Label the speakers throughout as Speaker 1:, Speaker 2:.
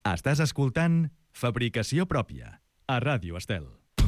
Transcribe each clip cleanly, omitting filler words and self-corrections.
Speaker 1: Estàs escoltant Fabricació Pròpia, a Ràdio Estel.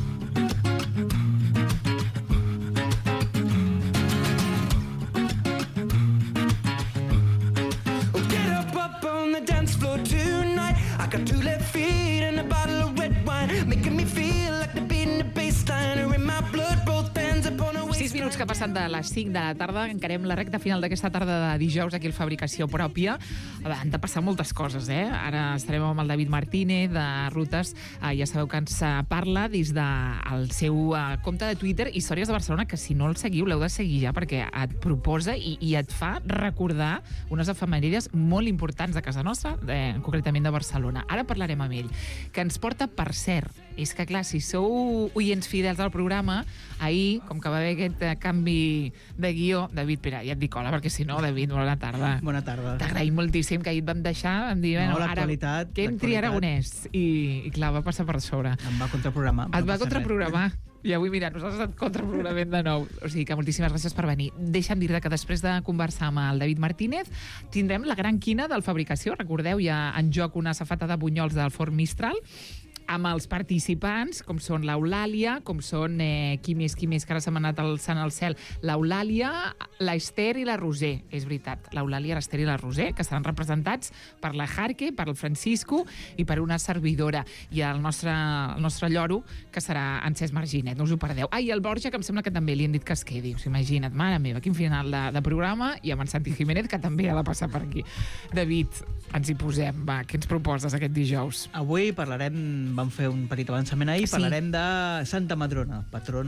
Speaker 2: Get up on the dance floor tonight. I got 2 left feet and a bottle of red wine, making me feel like the beat in the bassline or in my blood, both bands upon a
Speaker 3: 6 minuts que passen de les 5 de la tarda. Encarem la recta final d'aquesta tarda de dijous aquí al Fabricació Pròpia. Han de passar moltes coses, eh? Ara estarem amb el David Martínez de Rutes. Ja sabeu que ens parla des del seu compte de Twitter, Històries de Barcelona, que si no el seguiu l'heu de seguir ja, perquè et proposa i et fa recordar unes efemèrides molt importants de casa nostra, concretament de Barcelona. Ara parlarem amb ell, que ens porta, per cert, és que clar, si sou oients fidels del programa, ahir, com que va haver aquest canvi de guió, David, espera, ja et dic hola, perquè si no, David, bona tarda.
Speaker 4: Bona tarda.
Speaker 3: T'agraïm moltíssim, que ahir et vam deixar, vam dir,
Speaker 4: No,
Speaker 3: bueno,
Speaker 4: l'actualitat,
Speaker 3: ara que entri Aragonès, i clar, va passar per sobre.
Speaker 4: Em va contraprogramar.
Speaker 3: Et va contraprogramar. I avui, mira, nosaltres et contraprogramem de nou. O sigui que moltíssimes gràcies per venir. Deixa'm dir-te que després de conversar amb el David Martínez tindrem la gran quina del Fabricació. Recordeu, hi ha en joc una safata de bunyols del Forn Mistral, amb els participants, com són l'Eulàlia, com són, qui més, que ara se m'ha anat alçant al cel, l'Eulàlia, l'Ester i la Roser. És veritat, l'Eulàlia, l'Ester i la Roser, que estaran representats per la Jarque, per el Francisco i per una servidora. I el nostre lloro, que serà en Cesc Marginet, no us ho perdeu. I el Borja, que em sembla que també li han dit que es quedi. Us imagina't, mare meva, quin final de programa, i amb en Santi Jiménez, que també ha de passar per aquí. David, ens hi posem, va, què ens proposes aquest dijous?
Speaker 4: Avui vam fer un petit avançament ahir,
Speaker 3: Sí.
Speaker 4: Parlarem de Santa Madrona,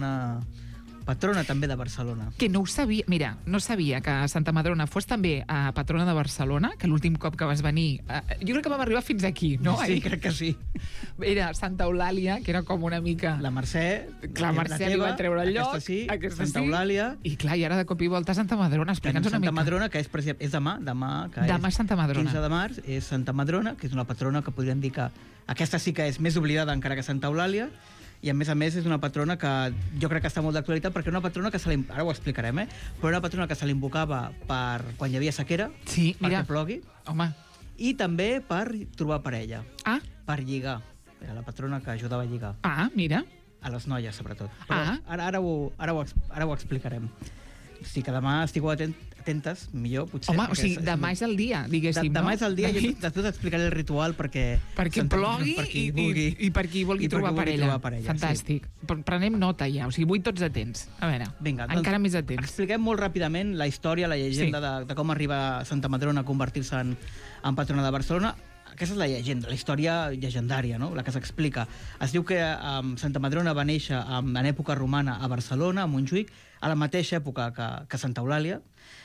Speaker 4: patrona també de Barcelona.
Speaker 3: Que no ho sabia, mira, no sabia que Santa Madrona fos també patrona de Barcelona, que l'últim cop que vas venir, jo crec que vam arribar fins aquí, no?
Speaker 4: Sí, crec que sí.
Speaker 3: Era Santa Eulàlia, que era com una mica...
Speaker 4: La Mercè,
Speaker 3: Clar, Mercè li va treure el lloc,
Speaker 4: aquesta Santa Eulàlia,
Speaker 3: i clar, i ara de cop i volta Santa Madrona, explica'ns una mica.
Speaker 4: Santa Madrona, que és demà, que
Speaker 3: Demà
Speaker 4: és
Speaker 3: Santa Madrona.
Speaker 4: 15 de març, és Santa Madrona, que és una patrona que podríem dir que aquesta sí que és més oblidada encara que Santa Eulàlia, i a més és una patrona que jo crec que està molt d'actualitat, perquè una patrona que ara ho explicarem, però una patrona que se l'invocava per quan hi havia sequera,
Speaker 3: Sí, mira.
Speaker 4: perquè plogui,
Speaker 3: Home,
Speaker 4: i també per trobar parella,
Speaker 3: ah,
Speaker 4: per lligar. Era la patrona que ajudava a lligar.
Speaker 3: mira.
Speaker 4: A les noies, sobretot. Però ara ho explicarem. O sigui que demà estigueu atentes, millor, potser.
Speaker 3: Home, o sigui, demà és el dia, diguéssim, no?
Speaker 4: Demà és el dia, i
Speaker 3: David?
Speaker 4: després explicaré el ritual perquè
Speaker 3: Plogui
Speaker 4: per qui
Speaker 3: i
Speaker 4: vulgui.
Speaker 3: per qui vulgui trobar parella. Fantàstic.
Speaker 4: Sí.
Speaker 3: Prenem nota ja, o sigui, vull tots atents. A veure,
Speaker 4: Vinga,
Speaker 3: encara més atents.
Speaker 4: Expliquem molt ràpidament la història, la llegenda de com arriba Santa Madrona a convertir-se en patrona de Barcelona. Aquesta és la llegenda, la història llegendària, no? La que s'explica. Es diu que Santa Madrona va néixer en època romana a Barcelona, a Montjuïc, a la mateixa època que Santa Eulàlia,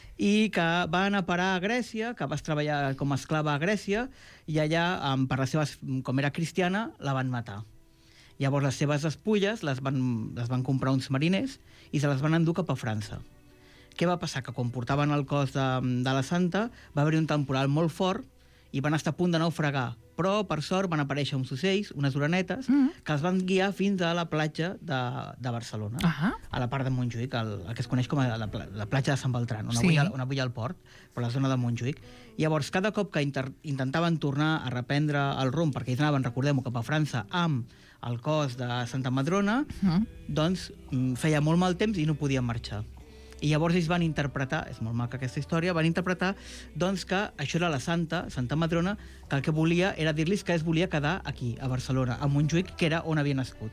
Speaker 4: i que va anar a parar a Grècia, que va treballar com a esclava a Grècia, i allà, per la seva, com era cristiana, la van matar. Llavors les seves despulles les van comprar uns mariners i se les van endur cap a França. Què va passar? Que quan portaven el cos de la santa va haver-hi un temporal molt fort i van estar a punt de naufragar, però per sort van aparèixer uns ocells, unes orenetes, que els van guiar fins a la platja de Barcelona, a la part de Montjuïc, el que es coneix com la platja de Sant Beltran, on avui hi ha el port, per la zona de Montjuïc. Llavors, cada cop que intentaven tornar a reprendre el rumb, perquè ells anaven, recordem-ho, cap a França, amb el cos de Santa Madrona, doncs feia molt mal temps i no podien marxar. I llavors ells van interpretar, és molt maca aquesta història, van interpretar doncs, que això era la Santa Madrona, que el que volia era dir-los que es volia quedar aquí, a Barcelona, a Montjuïc, que era on havia nascut.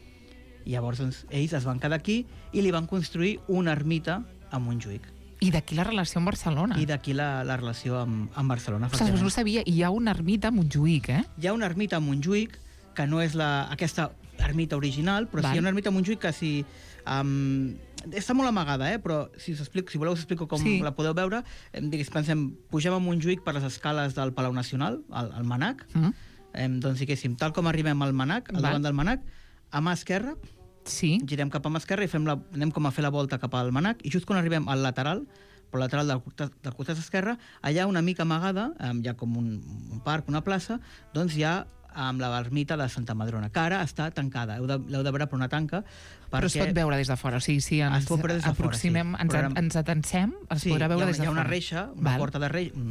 Speaker 4: I llavors doncs, ells es van quedar aquí i li van construir una ermita a Montjuïc.
Speaker 3: I d'aquí la relació amb Barcelona.
Speaker 4: I d'aquí la relació amb Barcelona.
Speaker 3: Ostres, no ho sabia. I hi ha una ermita a Montjuïc, eh?
Speaker 4: Hi ha una ermita a Montjuïc, que no és aquesta ermita original, però sí hi ha una ermita a Montjuïc que si... està molt amagada, però si voleu us explico com la podeu veure. Pensem, pugem a Montjuïc per les escales del Palau Nacional, al Manac, doncs diguéssim, tal com arribem al Manac, al davant del Manac, a mà esquerra, girem cap a mà esquerra i anem com a fer la volta cap al Manac, i just quan arribem al lateral, pel lateral del costat esquerre, allà una mica amagada, hi ha com un parc, una plaça, doncs hi ha amb l'ermita de Santa Madrona, que ara està tancada. L'heu de veure per una tanca.
Speaker 3: Però es pot veure des de fora, o sigui, si ens aproximem, ens atansem, es podrà veure des de fora.
Speaker 4: Hi ha una reixa, una porta de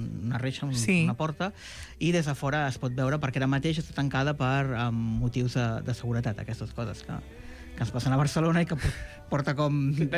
Speaker 4: una porta, i des de fora es pot veure, perquè ara mateix està tancada per motius de seguretat, aquestes coses que ens passen a Barcelona i que porta com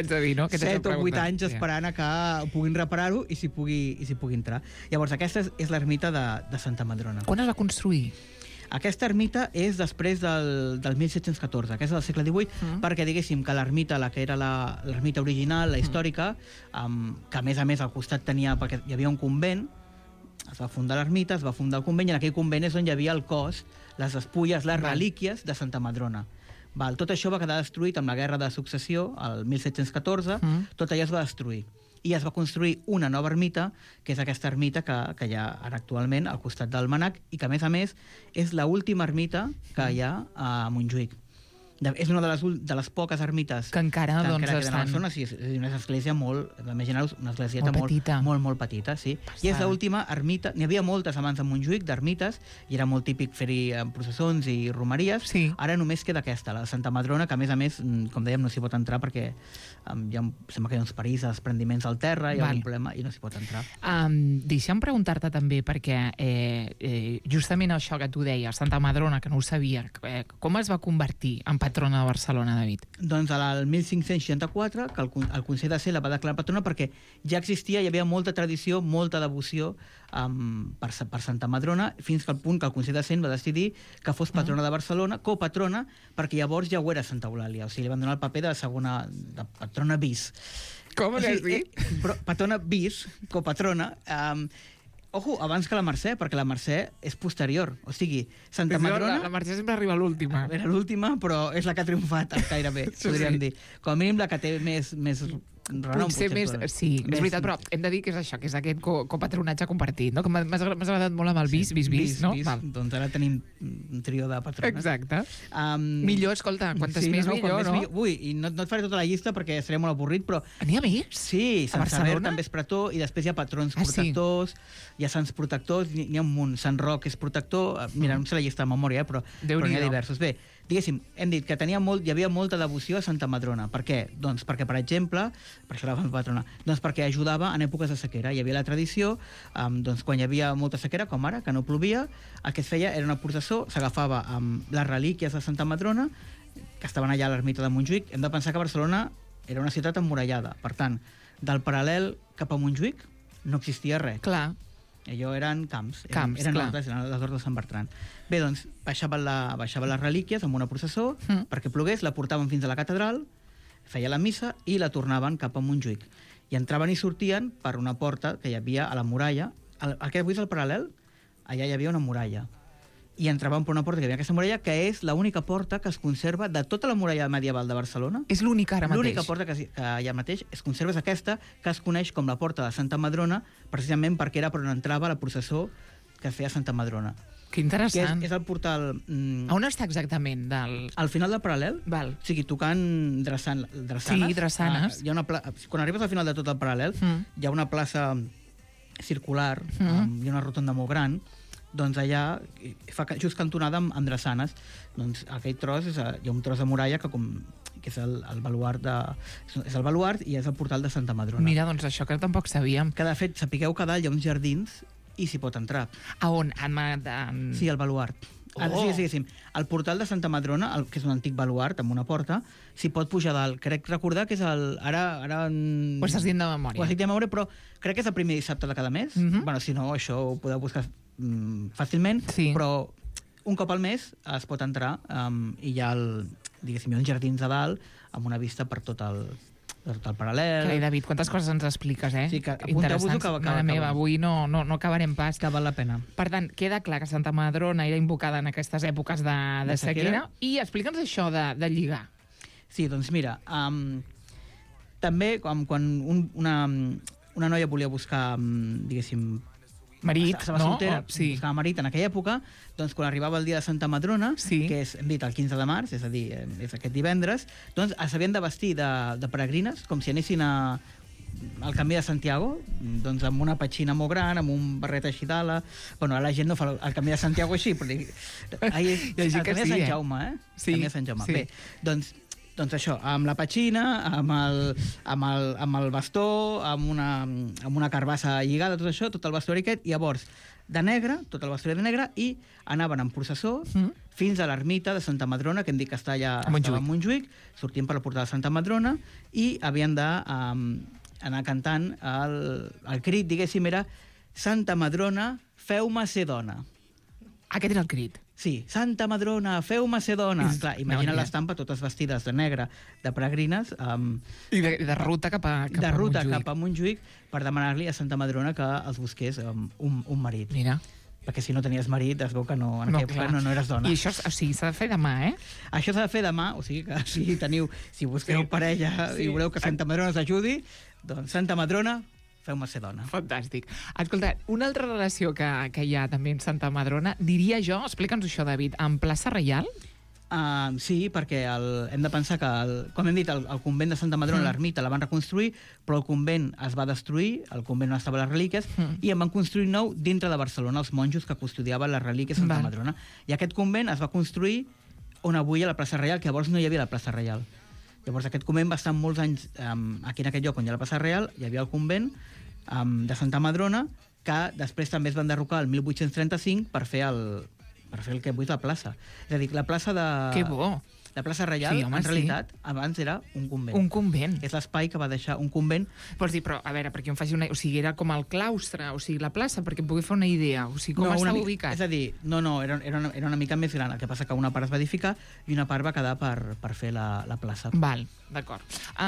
Speaker 4: 7 o 8 anys esperant a que puguin reparar-ho i s'hi pugui entrar. Llavors, aquesta és l'ermita de Santa Madrona.
Speaker 3: Quan es va construir?
Speaker 4: Aquesta ermita és després del 1714, que és del segle XVIII, perquè diguéssim que l'ermita, la que era l'ermita original, la històrica, que a més al costat tenia, perquè hi havia un convent, es va fundar l'ermita, es va fundar el convent, i en aquell convent és on hi havia el cos, les despulles, les relíquies de Santa Madrona. Tot això va quedar destruït amb la Guerra de Successió, el 1714, tot allò es va destruir. I es va construir una nova ermita, que és aquesta ermita que hi ha ara actualment al costat del Manac, i que, a més, és l'última ermita que hi ha a Montjuïc. És una de les poques ermites
Speaker 3: que encara
Speaker 4: queden a Barcelona. Sí, és una església molt, imagineu-vos, una esglésieta molt petita, sí. I és l'última ermita. N'hi havia moltes abans a Montjuïc, d'ermites, i era molt típic fer-hi processons i romeries.
Speaker 3: Sí.
Speaker 4: Ara només queda aquesta, la de Santa Madrona, que a més, com dèiem, no s'hi pot entrar perquè sembla que hi ha uns perills de desprendiments al terra, hi ha un problema i no s'hi pot entrar.
Speaker 3: Deixa'm preguntar-te també, perquè justament això que tu deies, Santa Madrona, que no ho sabia, com es va convertir en patrona de Barcelona, David?
Speaker 4: Doncs al 1564, que el Consell de Cent la va declarar patrona perquè ja existia, hi havia molta tradició, molta devoció per Santa Madrona, fins que al punt que el Consell de Cent va decidir que fos patrona de Barcelona, copatrona, perquè llavors ja ho era Santa Eulàlia, o sigui, li van donar el paper de patrona bis.
Speaker 3: Com l'has dit?
Speaker 4: Patrona bis, copatrona, ojo, abans que la Mercè, perquè la Mercè és posterior. O sigui, Santa Madrona...
Speaker 3: La Mercè sempre arriba a l'última.
Speaker 4: Era l'última, però és la que ha triomfat gairebé, podríem dir. Com a mínim la que té més renom.
Speaker 3: Sí, és veritat, però hem de dir que és això, que és aquest copatronatge compartit, no? Que m'has agradat molt amb el bis, no?
Speaker 4: Doncs ara tenim un trio de patrones.
Speaker 3: Exacte. Millor, escolta, quantes més millor, no?
Speaker 4: Ui, i no et faré tota la llista perquè seria molt avorrit, però...
Speaker 3: N'hi ha més?
Speaker 4: Sí, Sant Sever també és pretor, i després hi ha patrons protectors, hi ha sants protectors, n'hi ha un munt. Sant Roc és protector, mira, no sé la llista de memòria, però n'hi ha diversos. Bé, diguéssim, hem dit que hi havia molta devoció a Santa Madrona. Per què? Doncs perquè, per exemple, per això la vam patrona, doncs perquè ajudava en èpoques de sequera. Hi havia la tradició, doncs quan hi havia molta sequera, com ara, que no plovia, el que es feia era una processó, s'agafava amb les relíquies de Santa Madrona, que estaven allà a l'ermita de Montjuïc. Hem de pensar que Barcelona era una ciutat emmurallada. Per tant, del paral·lel cap a Montjuïc no existia res.
Speaker 3: Clar.
Speaker 4: Allò eren camps, eren les hortes de Sant Bertran. Bé, doncs, baixaven les relíquies amb una processó, perquè plogués, la portaven fins a la catedral, feia la missa i la tornaven cap a Montjuïc. I entraven i sortien per una porta que hi havia a la muralla. El que avui és el paral·lel, allà hi havia una muralla. I entraven per una porta que hi havia aquesta muralla, que és l'única porta que es conserva de tota la muralla medieval de Barcelona.
Speaker 3: És l'única ara mateix.
Speaker 4: L'única porta que allà mateix es conserva és aquesta, que es coneix com la porta de Santa Madrona, precisament perquè era per on entrava la processó que feia Santa Madrona.
Speaker 3: Que interessant.
Speaker 4: És el portal...
Speaker 3: A on està exactament?
Speaker 4: Al final del paral·lel.
Speaker 3: Val.
Speaker 4: O sigui, tocant drassanes.
Speaker 3: Sí, drassanes.
Speaker 4: Quan arribes al final de tot el paral·lel, hi ha una plaça circular, hi ha una rotonda molt gran, doncs allà fa just cantonada amb drassanes. Doncs aquell tros, hi ha un tros de muralla que és el baluart és el baluart i és el portal de Santa Madrona.
Speaker 3: Mira, doncs això que tampoc sabíem.
Speaker 4: Que de fet, sapigueu que a dalt hi ha uns jardins i s'hi pot entrar.
Speaker 3: A on?
Speaker 4: Sí, al baluart. Sí. El portal de Santa Madrona, que és un antic baluart amb una porta, s'hi pot pujar dalt. Crec recordar que és el...
Speaker 3: Ho estàs dient de memòria.
Speaker 4: Ho estic de memòria, però crec que és el primer dissabte de cada mes. Bueno, si no, això ho podeu buscar fàcilment, però un cop al mes es pot entrar i hi ha uns jardins a dalt amb una vista per tot el paral·lel.
Speaker 3: Carai, David, quantes coses ens expliques, eh?
Speaker 4: Sí, que apunteu-vos-ho que
Speaker 3: Mare meva, avui no acabarem pas.
Speaker 4: Que val la pena.
Speaker 3: Per tant, queda clar que Santa Madrona era invocada en aquestes èpoques de sequera. I explica'ns això de lligar.
Speaker 4: Sí, doncs mira, també quan una noia volia buscar, diguéssim,
Speaker 3: marit,
Speaker 4: estava soltera,
Speaker 3: sí.
Speaker 4: Buscava marit en aquella època, doncs quan arribava el dia de Santa Madrona,
Speaker 3: sí.
Speaker 4: Que és, hem dit, el 15 de març, és a dir, és aquest divendres, doncs s'havien de vestir de peregrines, com si anessin a el Camí de Santiago, doncs amb una petxina molt gran, amb un barret així d'ala. Bueno, la gent no fa el Camí de Santiago així, però el Camí de Sant Jaume,
Speaker 3: Sí,
Speaker 4: el Camí de Sant Jaume.
Speaker 3: sí.
Speaker 4: Bé, doncs això, amb la petxina, amb el bastó, amb una carbassa lligada, tot això, tot el vestuari aquest, i llavors de negre, tot el vestuari de negre, i anaven en processó fins a l'ermita de Santa Madrona, que hem dit que està allà a Montjuïc, sortint per la portada de Santa Madrona, i havien d'anar cantant el crit, diguéssim, era Santa Madrona, feu-me ser dona.
Speaker 3: Aquest era el crit.
Speaker 4: Sí, Santa Madrona, feu-me ser dona. Clar, imagina l'estampa, totes vestides de negre, de peregrines.
Speaker 3: I de ruta cap a
Speaker 4: Montjuïc per demanar-li a Santa Madrona que els busqués un marit.
Speaker 3: Mira.
Speaker 4: Perquè si no tenies marit, es veu que en aquella època no eres dona.
Speaker 3: I això, o sigui, s'ha de fer demà, eh?
Speaker 4: Això s'ha de fer demà, o sigui que si busqueu parella i voleu que Santa Madrona us ajudi, doncs Santa Madrona, feu-me ser dona.
Speaker 3: Fantàstic. Escolta, una altra relació que hi ha també en Santa Madrona, diria jo, explica'ns això, David, en plaça Reial?
Speaker 4: Sí, perquè hem de pensar que, com hem dit, el convent de Santa Madrona, l'ermita, la van reconstruir, però el convent es va destruir, el convent no estava a les relíquies, i en van construir nou dintre de Barcelona, els monjos que custodiaven les relíquies de Santa Madrona. I aquest convent es va construir on avui hi ha la plaça Reial, que llavors no hi havia la plaça Reial. Llavors aquest convent va estar molts anys aquí en aquest lloc on hi ha la plaça Reial, hi havia el convent de Santa Madrona, que després també es va enderrocar el 1835 per fer el que avui és la plaça. És a dir, la plaça de...
Speaker 3: Que bo!
Speaker 4: La plaça Reial, sí, en realitat, abans era un convent.
Speaker 3: Un convent.
Speaker 4: És l'espai que va deixar un convent.
Speaker 3: Pots dir, però, a veure, perquè em faci una... O sigui, era com el claustre, o sigui, la plaça, perquè em pugui fer una idea. O sigui, com estava ubicat?
Speaker 4: És a dir, era una mica més gran. El que passa que una part es va edificar i una part va quedar per fer la plaça.
Speaker 3: Val, d'acord.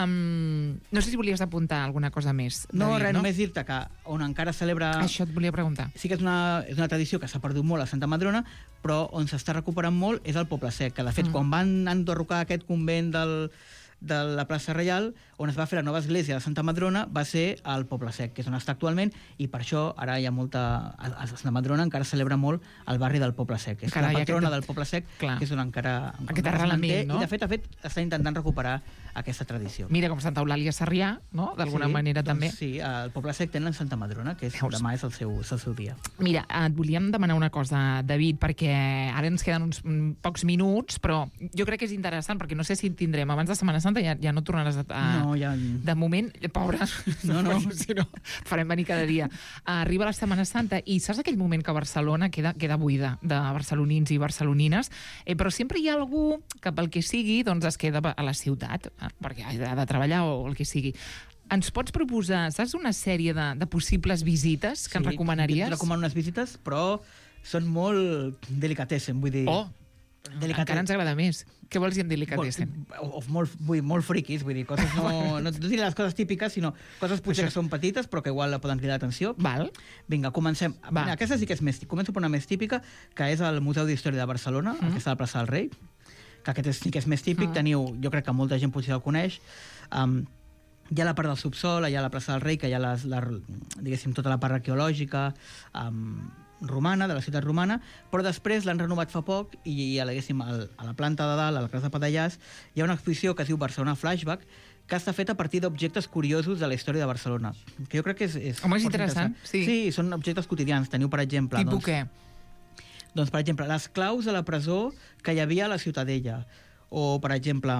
Speaker 3: No sé si volies apuntar alguna cosa més.
Speaker 4: No, res, només dir-te que on encara celebra...
Speaker 3: Això et volia preguntar.
Speaker 4: Sí que és una tradició que s'ha perdut molt a Santa Madrona, però on s'està recuperant molt és el Poble Sec, que de fet quan van enderrocar aquest convent de la plaça Reial, on es va fer la nova església de Santa Madrona, va ser al Poble Sec, que és on està actualment, i per això ara hi ha molta... A Santa Madrona encara celebra molt el barri del Poble Sec. És la patrona del Poble Sec, que és on encara
Speaker 3: aquest arrelament, no?
Speaker 4: I de fet està intentant recuperar aquesta tradició.
Speaker 3: Mira, com Santa Eulàlia Sarrià, no? D'alguna manera també.
Speaker 4: Sí, el Poble Sec tenen Santa Madrona, que demà és el seu dia.
Speaker 3: Mira, et volíem demanar una cosa, David, perquè ara ens queden uns pocs minuts, però jo crec que és interessant, perquè no sé si tindrem abans de Setmana Santa, ja no tornaràs a...
Speaker 4: No, ja...
Speaker 3: De moment, pobre,
Speaker 4: no.
Speaker 3: Si no, farem venir cada dia. Arriba la Setmana Santa i saps aquell moment que Barcelona queda buida de barcelonins i barcelonines, però sempre hi ha algú que pel que sigui doncs es queda a la ciutat, perquè ha de treballar o el que sigui. Ens pots proposar, saps, una sèrie de possibles visites que ens recomanaries?
Speaker 4: Sí, recomano unes visites, però són molt delicatessen, vull dir...
Speaker 3: Oh, encara ens agrada més. Què vols dir amb delicatessen?
Speaker 4: Molt friquis, vull dir, coses no diré les coses típiques, sinó coses potser que són petites, però que igual poden cridar l'atenció.
Speaker 3: Val.
Speaker 4: Vinga, comencem. Aquesta sí que és més... Començo per una més típica, que és el Museu d'Història de Barcelona, que està a la plaça del Rei, que aquest sí que és més típic. Teniu, jo crec que molta gent potser el coneix. Hi ha la part del subsol, hi ha la plaça del Rei, que hi ha diguéssim, tota la part arqueològica, romana, de la ciutat romana, però després l'han renovat fa poc i a la planta de dalt, a la casa de Padellàs, hi ha una exposició que es diu Barcelona Flashback, que està feta a partir d'objectes curiosos de la història de Barcelona, que jo crec que és
Speaker 3: home, és interessant.
Speaker 4: Sí, són objectes quotidians. Teniu, per exemple...
Speaker 3: Tipus què?
Speaker 4: Doncs, per exemple, les claus de la presó que hi havia a la Ciutadella, o, per exemple,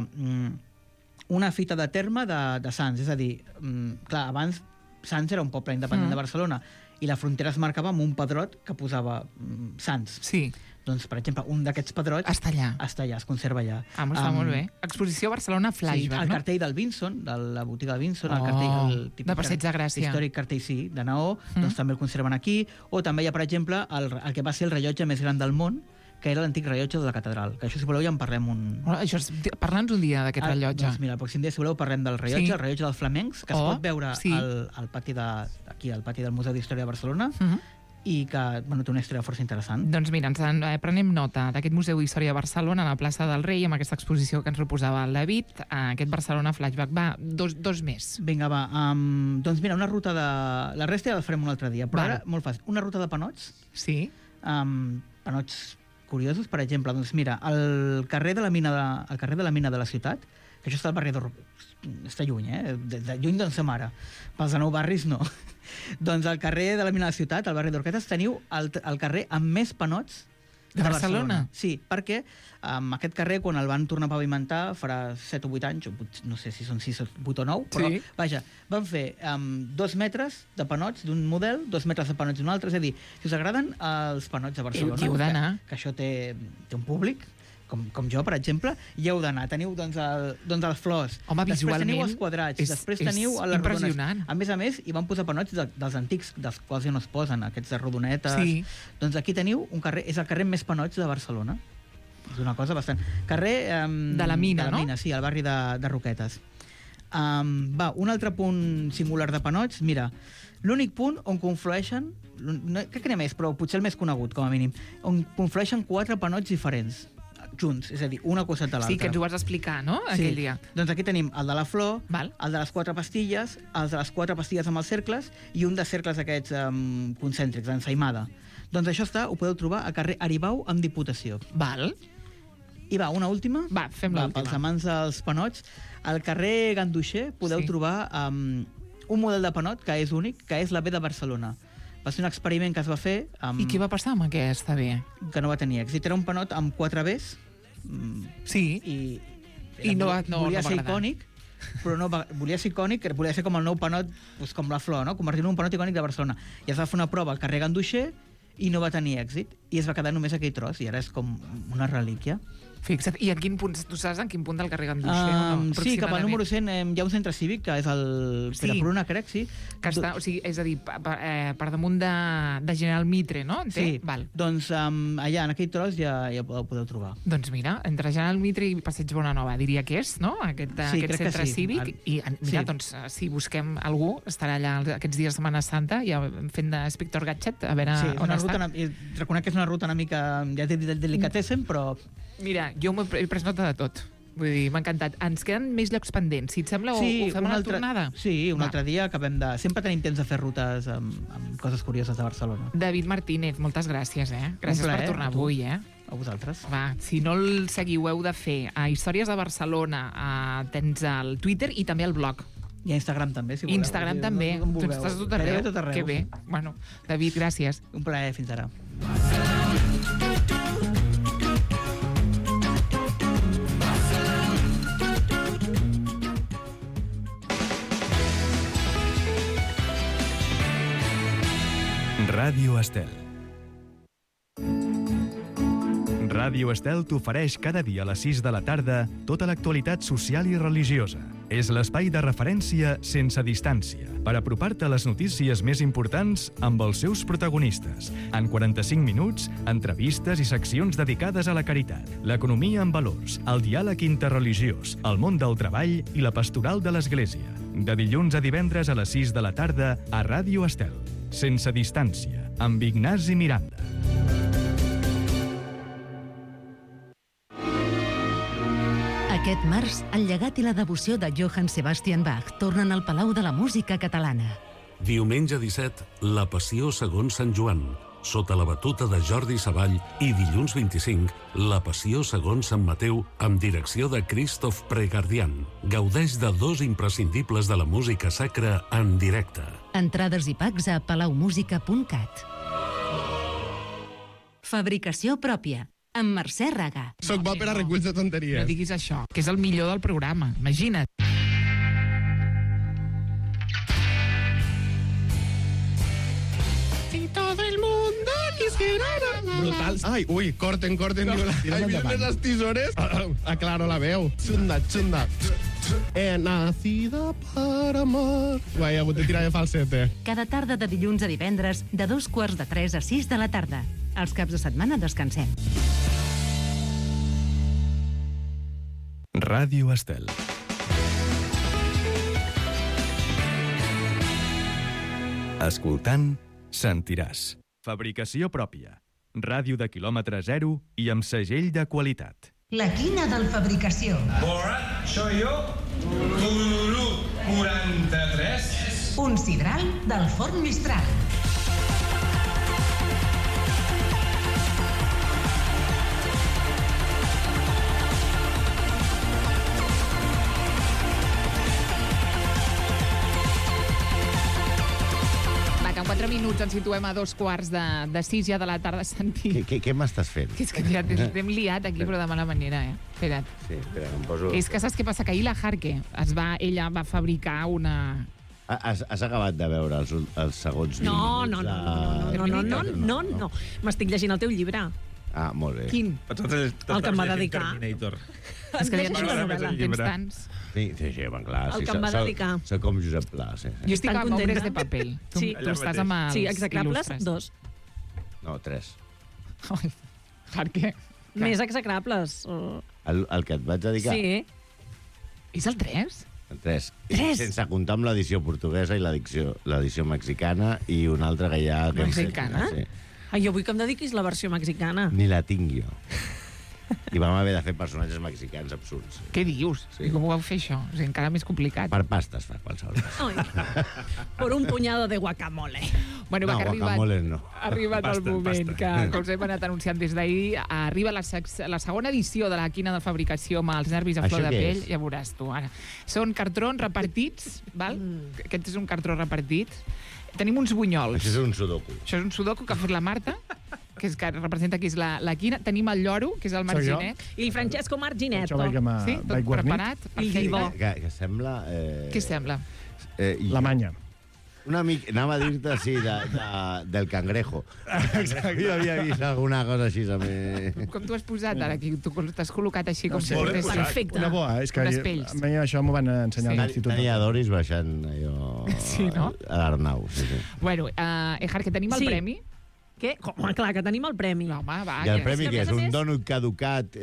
Speaker 4: una fita de terme de Sants, és a dir, clar, abans Sants era un poble independent de Barcelona, i la frontera es marcava amb un pedrot que posava Sants.
Speaker 3: Sí.
Speaker 4: Doncs, per exemple, un d'aquests pedrots...
Speaker 3: Està allà.
Speaker 4: Està allà, es conserva allà.
Speaker 3: Està molt bé. Exposició Barcelona Flashback,
Speaker 4: no? El cartell del Vinson, de la botiga del Vinson, el típic
Speaker 3: de Passeig de Gràcia.
Speaker 4: Històric cartell, sí, de Naó, doncs també el conserven aquí. O també hi ha, per exemple, el que va ser el rellotge més gran del món, que era l'antic rellotge de la catedral. Que això, si voleu, ja en parlem
Speaker 3: Parla'ns un dia d'aquest rellotge.
Speaker 4: Doncs mira, el pròxim dia, si voleu, parlem del rellotge, el rellotge dels flamencs, que es pot veure al pati del Museu d'Història de Barcelona, i que té una història força interessant.
Speaker 3: Doncs mira, prenem nota d'aquest Museu d'Història de Barcelona a la plaça del Rei, amb aquesta exposició que ens proposava el David, aquest Barcelona Flashback. Va, dos més.
Speaker 4: Vinga, va. Doncs mira, una ruta de... La resta ja la farem un altre dia, però ara, molt fàcil. Una ruta de panots.
Speaker 3: Sí.
Speaker 4: Panots curiosos, per exemple, doncs mira, el carrer de la mina de la ciutat que això està al barri de Roquetes. Està lluny, de lluny d'on som ara. Pels de Nou Barris, no. Doncs al carrer de la mina de la ciutat, al barri de Roquetes, teniu el carrer amb més panots
Speaker 3: de Barcelona.
Speaker 4: Sí, perquè aquest carrer, quan el van tornar a pavimentar, farà 7 o 8 anys, no sé si són 6 o 8 o 9, però, vaja, van fer 2 metres de panots d'un model, 2 metres de panots d'un altre, és a dir, si us agraden els panots de Barcelona, que això té un públic, com jo, per exemple, hi heu d'anar. Teniu, doncs, els flors.
Speaker 3: Home,
Speaker 4: després teniu els quadrats. Després teniu les
Speaker 3: impressionant.
Speaker 4: rodones. A més, hi van posar panots dels antics, dels quals ja no es posen, aquests de rodonetes.
Speaker 3: Sí.
Speaker 4: Doncs aquí teniu un carrer, és el carrer més panots de Barcelona. És una cosa bastant... Carrer...
Speaker 3: de la mina, no?
Speaker 4: De la mina, sí, al barri de Roquetes. Un altre punt singular de panots, mira, l'únic punt on conflueixen, crec que n'hi ha més, però potser el més conegut, com a mínim, on conflueixen 4 panots diferents, junts, és a dir, una coseta a l'altra.
Speaker 3: Sí, que ens ho vas explicar, no?, aquell dia.
Speaker 4: Doncs aquí tenim el de la flor, el de les 4 pastilles, els de les 4 pastilles amb els cercles i un de cercles aquests concèntrics, d'ensaïmada. Doncs això ho podeu trobar al carrer Aribau amb Diputació.
Speaker 3: Val.
Speaker 4: I una última?
Speaker 3: Fem l'última.
Speaker 4: Pels amants dels panots, al carrer Ganduixer podeu trobar un model de panot que és únic, que és la B de Barcelona. Va ser un experiment que es va fer...
Speaker 3: I què va passar amb aquesta B?
Speaker 4: Que no va tenir èxit. Era un panot amb 4 Bs.
Speaker 3: Sí. I no
Speaker 4: volia ser icònic, però no volia ser icònic, volia ser com el nou panot, com la flor, no? Convertir-lo en un panot icònic de Barcelona. I es va fer una prova al carrer Ganduixer i no va tenir èxit. I es va quedar només aquell tros, i ara és com una relíquia.
Speaker 3: Fixa't, i en quin punt, tu saps en quin punt del carrer Ganduixer?
Speaker 4: Sí, cap al número 100 hi ha un centre cívic, que és el Pere Pruna, crec, sí.
Speaker 3: Que està, és a dir, per damunt de General Mitre, no?
Speaker 4: Sí, doncs allà, en aquell tros, ja ho podeu trobar.
Speaker 3: Doncs mira, entre General Mitre i Passeig Bonanova, diria que és, no?, aquest centre cívic. I mira, doncs, si busquem algú, estarà allà aquests dies de Setmana Santa, ja fent d'Inspector Gadget, a veure on està.
Speaker 4: Reconec que és una ruta una mica, ja t'he dit, delicatessen, però...
Speaker 3: Mira, jo he pres nota de tot. Vull dir, m'ha encantat. Ens queden més llocs pendents. Si et sembla, ho fem a la tornada?
Speaker 4: Sí, un altre dia acabem de... Sempre tenim temps de fer rutes amb coses curioses de Barcelona.
Speaker 3: David Martínez, moltes gràcies, Gràcies per tornar avui,
Speaker 4: A vosaltres.
Speaker 3: Si no el seguiu, heu de fer a Històries de Barcelona, tens el Twitter i també el blog.
Speaker 4: I a Instagram també, si voleu.
Speaker 3: Instagram també. Tu estàs tot arreu. Que bé. Bueno, David, gràcies.
Speaker 4: Un plaer, fins ara.
Speaker 1: Ràdio Estel. Ràdio Estel t'ofereix cada dia a les 6 de la tarda tota l'actualitat social i religiosa. És l'espai de referència sense distància per apropar-te a les notícies més importants amb els seus protagonistes. En 45 minuts, entrevistes i seccions dedicades a la caritat, l'economia amb valors, el diàleg interreligiós, el món del treball i la pastoral de l'Església. De dilluns a divendres a les 6 de la tarda a Ràdio Estel. Sense distància, amb Ignasi Miranda.
Speaker 5: Aquest març, el llegat i la devoció de Johann Sebastian Bach tornen al Palau de la Música Catalana.
Speaker 6: Diumenge 17, la Passió segons Sant Joan, sota la batuta de Jordi Savall, i dilluns 25, la Passió segons Sant Mateu, amb direcció de Christoph Pregardian. Gaudeix de 2 imprescindibles de la música sacra en directe.
Speaker 5: Entrades i packs a palaumusica.cat. Fabricació pròpia, amb Mercè Raga.
Speaker 7: Soc bo per a reculls de tonteries.
Speaker 3: No diguis això, que és el millor del programa. Imagina't. Si todo el mundo quisiera...
Speaker 7: Brutal. Ai, ui, corten. Ai, vienen las tisores. Aclaro la veu. Chunda. He nacida para amar. Guai, he hagut de tirar de falsete.
Speaker 5: Cada tarda de dilluns a divendres, de 2:45 a 6 de la tarda. Els caps de setmana descansem.
Speaker 1: Ràdio Estel. Escoltant, sentiràs. Fabricació pròpia. Ràdio de quilòmetre zero i amb segell de qualitat.
Speaker 8: La quina del Fabricació.
Speaker 9: Borat, soy yo. Tururú, 43.
Speaker 8: Un sidral del Forn Mistral.
Speaker 3: minuts ens situem a 5:15 ja de la tarda, Santi.
Speaker 10: Què m'estàs fent?
Speaker 3: Que és que ja t'hem liat aquí, però de mala manera, Espera't.
Speaker 10: Sí, espera, em poso...
Speaker 3: És que saps què passa? Que ahir la Harke ella va fabricar una...
Speaker 10: Has acabat de veure els segons 20
Speaker 11: No.
Speaker 10: minuts?
Speaker 11: M'estic llegint el teu llibre.
Speaker 10: Ah, molt bé.
Speaker 3: Quin?
Speaker 11: El que em va dedicar.
Speaker 12: Terminator.
Speaker 3: És que
Speaker 11: Llegeixo la
Speaker 3: tens
Speaker 11: novel·la.
Speaker 3: tants.
Speaker 10: Sí, ben clar.
Speaker 11: El que em va dedicar.
Speaker 10: Soc com Josep Pla, sí.
Speaker 3: Jo estic
Speaker 11: Tan
Speaker 3: amb obres
Speaker 11: contenta.
Speaker 3: de paper.
Speaker 11: Sí.
Speaker 3: Tu estàs amb els
Speaker 11: Sí, execrables,
Speaker 3: il·lustres.
Speaker 11: 2.
Speaker 10: No, 3.
Speaker 3: Ai, Harke.
Speaker 11: Més execrables.
Speaker 10: El que et vaig dedicar?
Speaker 11: Sí.
Speaker 3: És el 3?
Speaker 10: El 3.
Speaker 11: Tres?
Speaker 10: Sense comptar amb l'edició portuguesa i l'edició mexicana i una altra que hi ha...
Speaker 11: Mexicana?
Speaker 10: Sí.
Speaker 11: Ai, jo vull que em dediquis la versió mexicana.
Speaker 10: Ni la tinc jo. I vam haver de fer personatges mexicans absurds.
Speaker 3: Què dius?
Speaker 10: Sí.
Speaker 3: I com ho vau fer, això? O sigui, encara més complicat.
Speaker 10: Per pasta es fa qualsevol.
Speaker 11: Ai. Por un puñado de guacamole.
Speaker 3: Bueno,
Speaker 10: No,
Speaker 3: que
Speaker 10: guacamoles no.
Speaker 3: Ha arribat el
Speaker 12: Pasta,
Speaker 3: moment
Speaker 12: pasta.
Speaker 3: que us hem anat anunciant des d'ahir. Arriba la segona edició de la quina de fabricació amb els nervis a
Speaker 10: Això
Speaker 3: flor de
Speaker 10: què
Speaker 3: pell.
Speaker 10: és?
Speaker 3: Ja veuràs tu, ara. Són cartrons repartits, val? Aquest és un cartró repartit. Tenim uns bunyols.
Speaker 10: Això és un sudoku.
Speaker 3: Això és un sudoku que ha fet la Marta, que representa que és la quina. Tenim el lloro, que és el Marginet.
Speaker 11: I el Francesco Marginetto.
Speaker 13: Això vaig
Speaker 3: Sí, tot preparat.
Speaker 11: Il Divo.
Speaker 10: Que sembla...
Speaker 3: Què sembla?
Speaker 13: La manya.
Speaker 10: Una mica, anava a dir-te, sí, del cangrejo. Exacte. Jo havia vist alguna cosa així.
Speaker 3: Com tu has posat ara aquí? Tu t'has col·locat així com si
Speaker 12: molt ben
Speaker 3: fes...
Speaker 12: posat.
Speaker 11: Perfecte.
Speaker 13: Una boa, és que
Speaker 3: Unes pells.
Speaker 13: a mi això m'ho van ensenyar
Speaker 3: Sí.
Speaker 13: a l'institut.
Speaker 10: Tenia Doris baixant allò
Speaker 3: Sí, no?
Speaker 10: a l'Arnau. Sí, sí.
Speaker 3: Bueno, Ejar, que tenim el
Speaker 11: Sí.
Speaker 3: premi.
Speaker 11: Què? Home, clar, que tenim el premi.
Speaker 3: No, home, va.
Speaker 10: I el
Speaker 3: que-
Speaker 10: premi
Speaker 11: és que,
Speaker 10: que
Speaker 11: a
Speaker 10: és?
Speaker 11: més a
Speaker 10: Un
Speaker 11: més-
Speaker 10: dònut caducat?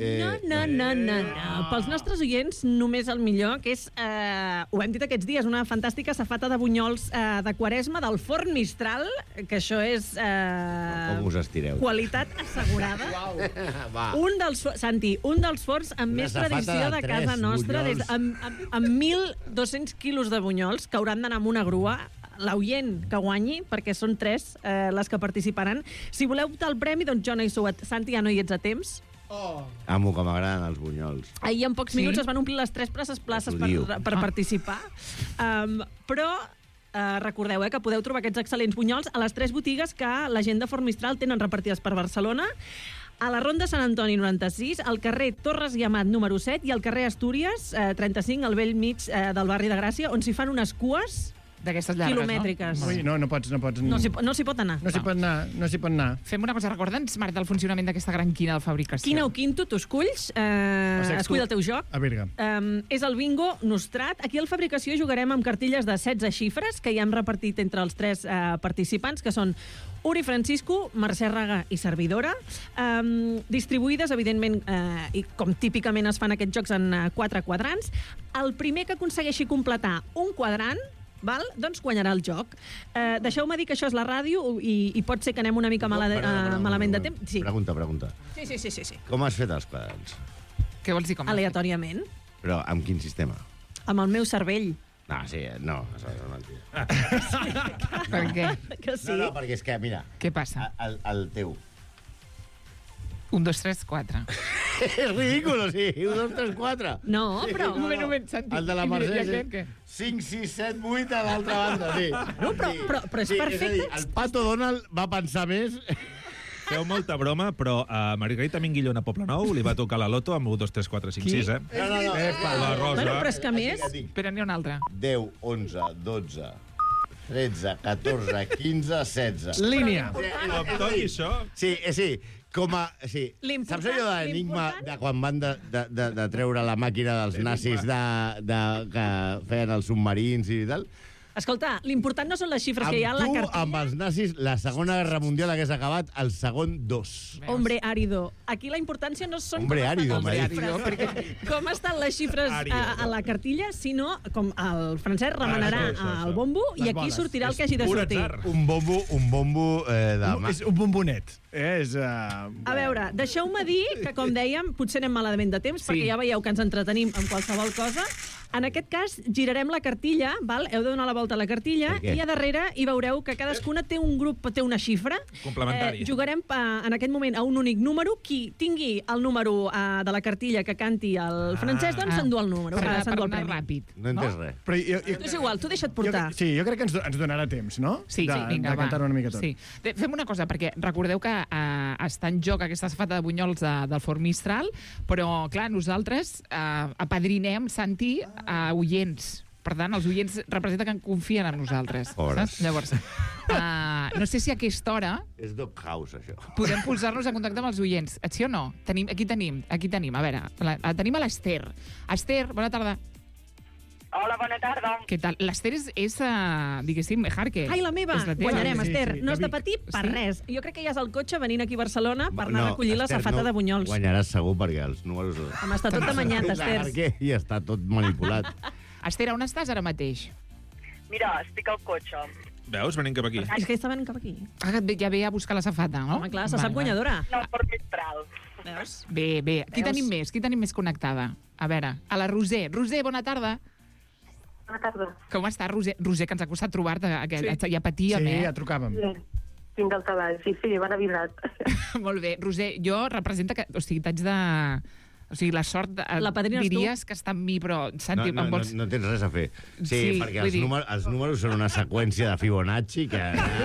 Speaker 11: No. Pels nostres oients, només el millor, que és, ho hem dit aquests dies, una fantàstica safata de bunyols de Quaresma del Forn Mistral, que això és...
Speaker 10: Com us estireu?
Speaker 11: Qualitat assegurada.
Speaker 10: Va.
Speaker 11: Santi, un dels forns amb
Speaker 10: Una
Speaker 11: més
Speaker 10: safata
Speaker 11: tradició
Speaker 10: de
Speaker 11: de casa
Speaker 10: tres
Speaker 11: nostra,
Speaker 10: bunyols.
Speaker 11: amb 1.200 quilos de bunyols, que hauran d'anar amb una grua, l'oient que guanyi, perquè són 3 les que participaran. Si voleu optar al premi, doncs jo no hi sou. Santi, ja no hi ets a temps.
Speaker 10: Amo, com m'agraden els bunyols.
Speaker 11: Ahir en pocs minuts es van omplir les 3 places
Speaker 10: Us ho
Speaker 11: per
Speaker 10: diu.
Speaker 11: participar. Però recordeu que podeu trobar aquests excel·lents bunyols a les 3 botigues que la gent de Forn Mistral tenen repartides per Barcelona, a la Ronda Sant Antoni 96, al carrer Torres i Amat número 7 i al carrer Astúries 35, al vell mig del barri de Gràcia, on s'hi fan unes cues
Speaker 3: d'aquestes llargues,
Speaker 11: quilomètriques.
Speaker 3: no?
Speaker 13: Ui, no pots...
Speaker 11: No s'hi pot anar.
Speaker 13: No s'hi pot anar.
Speaker 3: Fem una cosa, recorda'ns, Marta, el funcionament d'aquesta gran quina de fabricació.
Speaker 11: Quina o quinto, tu esculls, escull el teu joc.
Speaker 13: A Berga.
Speaker 11: És el bingo nostrat. Aquí al Fabricació jugarem amb cartilles de 16 xifres que ja hem repartit entre els 3 participants, que són Uri Francisco, Mercè Raga i Servidora, distribuïdes, evidentment, i com típicament es fan aquests jocs, en 4 quadrants. El primer que aconsegueixi completar un quadrant, doncs guanyarà el joc. Deixeu-me dir que això és la ràdio i pot ser que anem una mica malament de temps. Sí.
Speaker 10: Pregunta.
Speaker 11: Sí.
Speaker 10: Com has fet els quadrats?
Speaker 3: Què vols dir com?
Speaker 11: Aleatòriament.
Speaker 10: Però amb quin sistema?
Speaker 11: Amb el meu cervell.
Speaker 10: No, sí, no, això és mentida.
Speaker 3: Per què?
Speaker 11: Que sí.
Speaker 10: No, perquè és que, mira...
Speaker 3: Què passa?
Speaker 10: El teu.
Speaker 3: 1, 2, 3, 4.
Speaker 10: És ridícul, o sigui, 1, 2, 3, 4.
Speaker 11: No, però...
Speaker 3: Un moment, Santi.
Speaker 10: El de la
Speaker 3: I mira,
Speaker 10: Mercè,
Speaker 3: i aquest què?
Speaker 10: 5, 6, 7, 8 a l'altra banda, sí.
Speaker 11: No, però és perfecte.
Speaker 10: És a dir, el Pato Donald va pensar més...
Speaker 12: Feu molta broma, però a Margarita Minguillón a Poblenou li va tocar la loto amb 1, 2, 3, 4, 5, 6, eh?
Speaker 10: No.
Speaker 12: La Rosa.
Speaker 11: Bueno, però és que a més...
Speaker 3: Espera, n'hi ha una altra.
Speaker 10: 10, 11, 12, 13, 14, 15, 16.
Speaker 13: Línia.
Speaker 12: Amb tot i això...
Speaker 10: Sí, com a... Sí. Saps allò de l'enigma de quan van de treure la màquina dels nazis que feien els submarins i tal?
Speaker 11: Escolta, l'important no són les xifres que hi ha a la
Speaker 10: Amb tu,
Speaker 11: cartilla.
Speaker 10: amb els nazis, la Segona Guerra Mundial hagués acabat el segon 2.
Speaker 11: Hombre árido. Aquí la importància no són
Speaker 10: Hombre árido,
Speaker 11: com
Speaker 10: m'ha
Speaker 11: estan
Speaker 10: dit.
Speaker 11: les xifres, perquè com estan les xifres a la cartilla, sinó com el Francesc remenarà al bombo i aquí sortirà el que hagi de sortir.
Speaker 10: Un bombo de...
Speaker 13: És un bombonet.
Speaker 11: A veure, deixeu-me dir que, com dèiem, potser anem malament de temps, perquè ja veieu que ens entretenim amb qualsevol cosa. En aquest cas, girarem la cartilla, val? Heu de donar la volta a la cartilla,
Speaker 10: Per què?
Speaker 11: i a darrere hi veureu que cadascuna té un grup, té una xifra.
Speaker 12: Complementari.
Speaker 11: Jugarem en aquest moment a un únic número. Qui tingui el número de la cartilla que canti el Francesc, doncs s'endú el número.
Speaker 3: Per
Speaker 11: S'endú el
Speaker 3: anar
Speaker 11: premi.
Speaker 3: ràpid.
Speaker 10: No he entès res.
Speaker 13: Però
Speaker 11: És igual, tu deixa't portar.
Speaker 13: Sí, jo crec que ens donarà temps, no?
Speaker 3: Sí, vinga,
Speaker 13: de cantar una mica tot.
Speaker 3: Sí. Fem una cosa, perquè recordeu que està en joc aquesta safata de bunyols del Forn Mistral, però, clar, nosaltres apadrinem, Santi, a oients. Per tant, els oients representa que confien en nosaltres.
Speaker 10: Pobres.
Speaker 3: Saps? Llavors, no sé si a aquesta hora
Speaker 10: És Doghouse, això.
Speaker 3: podem posar-nos en contacte amb els oients. Sí o no? Aquí tenim. A veure, tenim a l'Ester. Ester, bona tarda.
Speaker 14: Hola, bona tarda.
Speaker 3: Què tal? L'Ester és diguéssim, Jarque.
Speaker 11: Ai, la meva!
Speaker 3: És la teva.
Speaker 11: Guanyarem,
Speaker 13: Sí,
Speaker 11: Ester.
Speaker 13: sí,
Speaker 11: No has
Speaker 13: de
Speaker 11: de patir per res. Jo crec que ja és al cotxe venint aquí a Barcelona per anar a recollir la
Speaker 10: Esther,
Speaker 11: safata de bunyols.
Speaker 10: Guanyaràs segur perquè els números...
Speaker 11: Home, està tot amanyat, Ester.
Speaker 10: Perquè ja està tot manipulat.
Speaker 3: Ester, on estàs ara mateix?
Speaker 14: Mira, estic al cotxe.
Speaker 12: Veus? Venim cap aquí.
Speaker 11: És que està venint cap aquí.
Speaker 3: Ja ve a buscar la safata, no?
Speaker 11: Home, clar, se sap guanyadora.
Speaker 14: No, per Mistral.
Speaker 11: Veus?
Speaker 3: Bé. Qui tenim més? Qui tenim més connectada? A veure, a la Roser. Roser, bona tarda.
Speaker 14: Bona tarda.
Speaker 3: Com està, Roser? Roser, que ens ha costat trobar-te. Ja patíem,
Speaker 13: Sí,
Speaker 3: eh?
Speaker 13: ja trucàvem.
Speaker 14: Tinc el treball, sí, m'han avisat.
Speaker 3: Molt bé. Roser, jo representa que... O sigui, t'haig de... O sigui, la sort...
Speaker 11: La padrina és tu.
Speaker 3: diries que està amb mi, però... Santi,
Speaker 10: No
Speaker 3: vols...
Speaker 10: tens res a fer.
Speaker 3: Sí,
Speaker 10: perquè
Speaker 3: vull dir-
Speaker 10: els números són una seqüència de Fibonacci que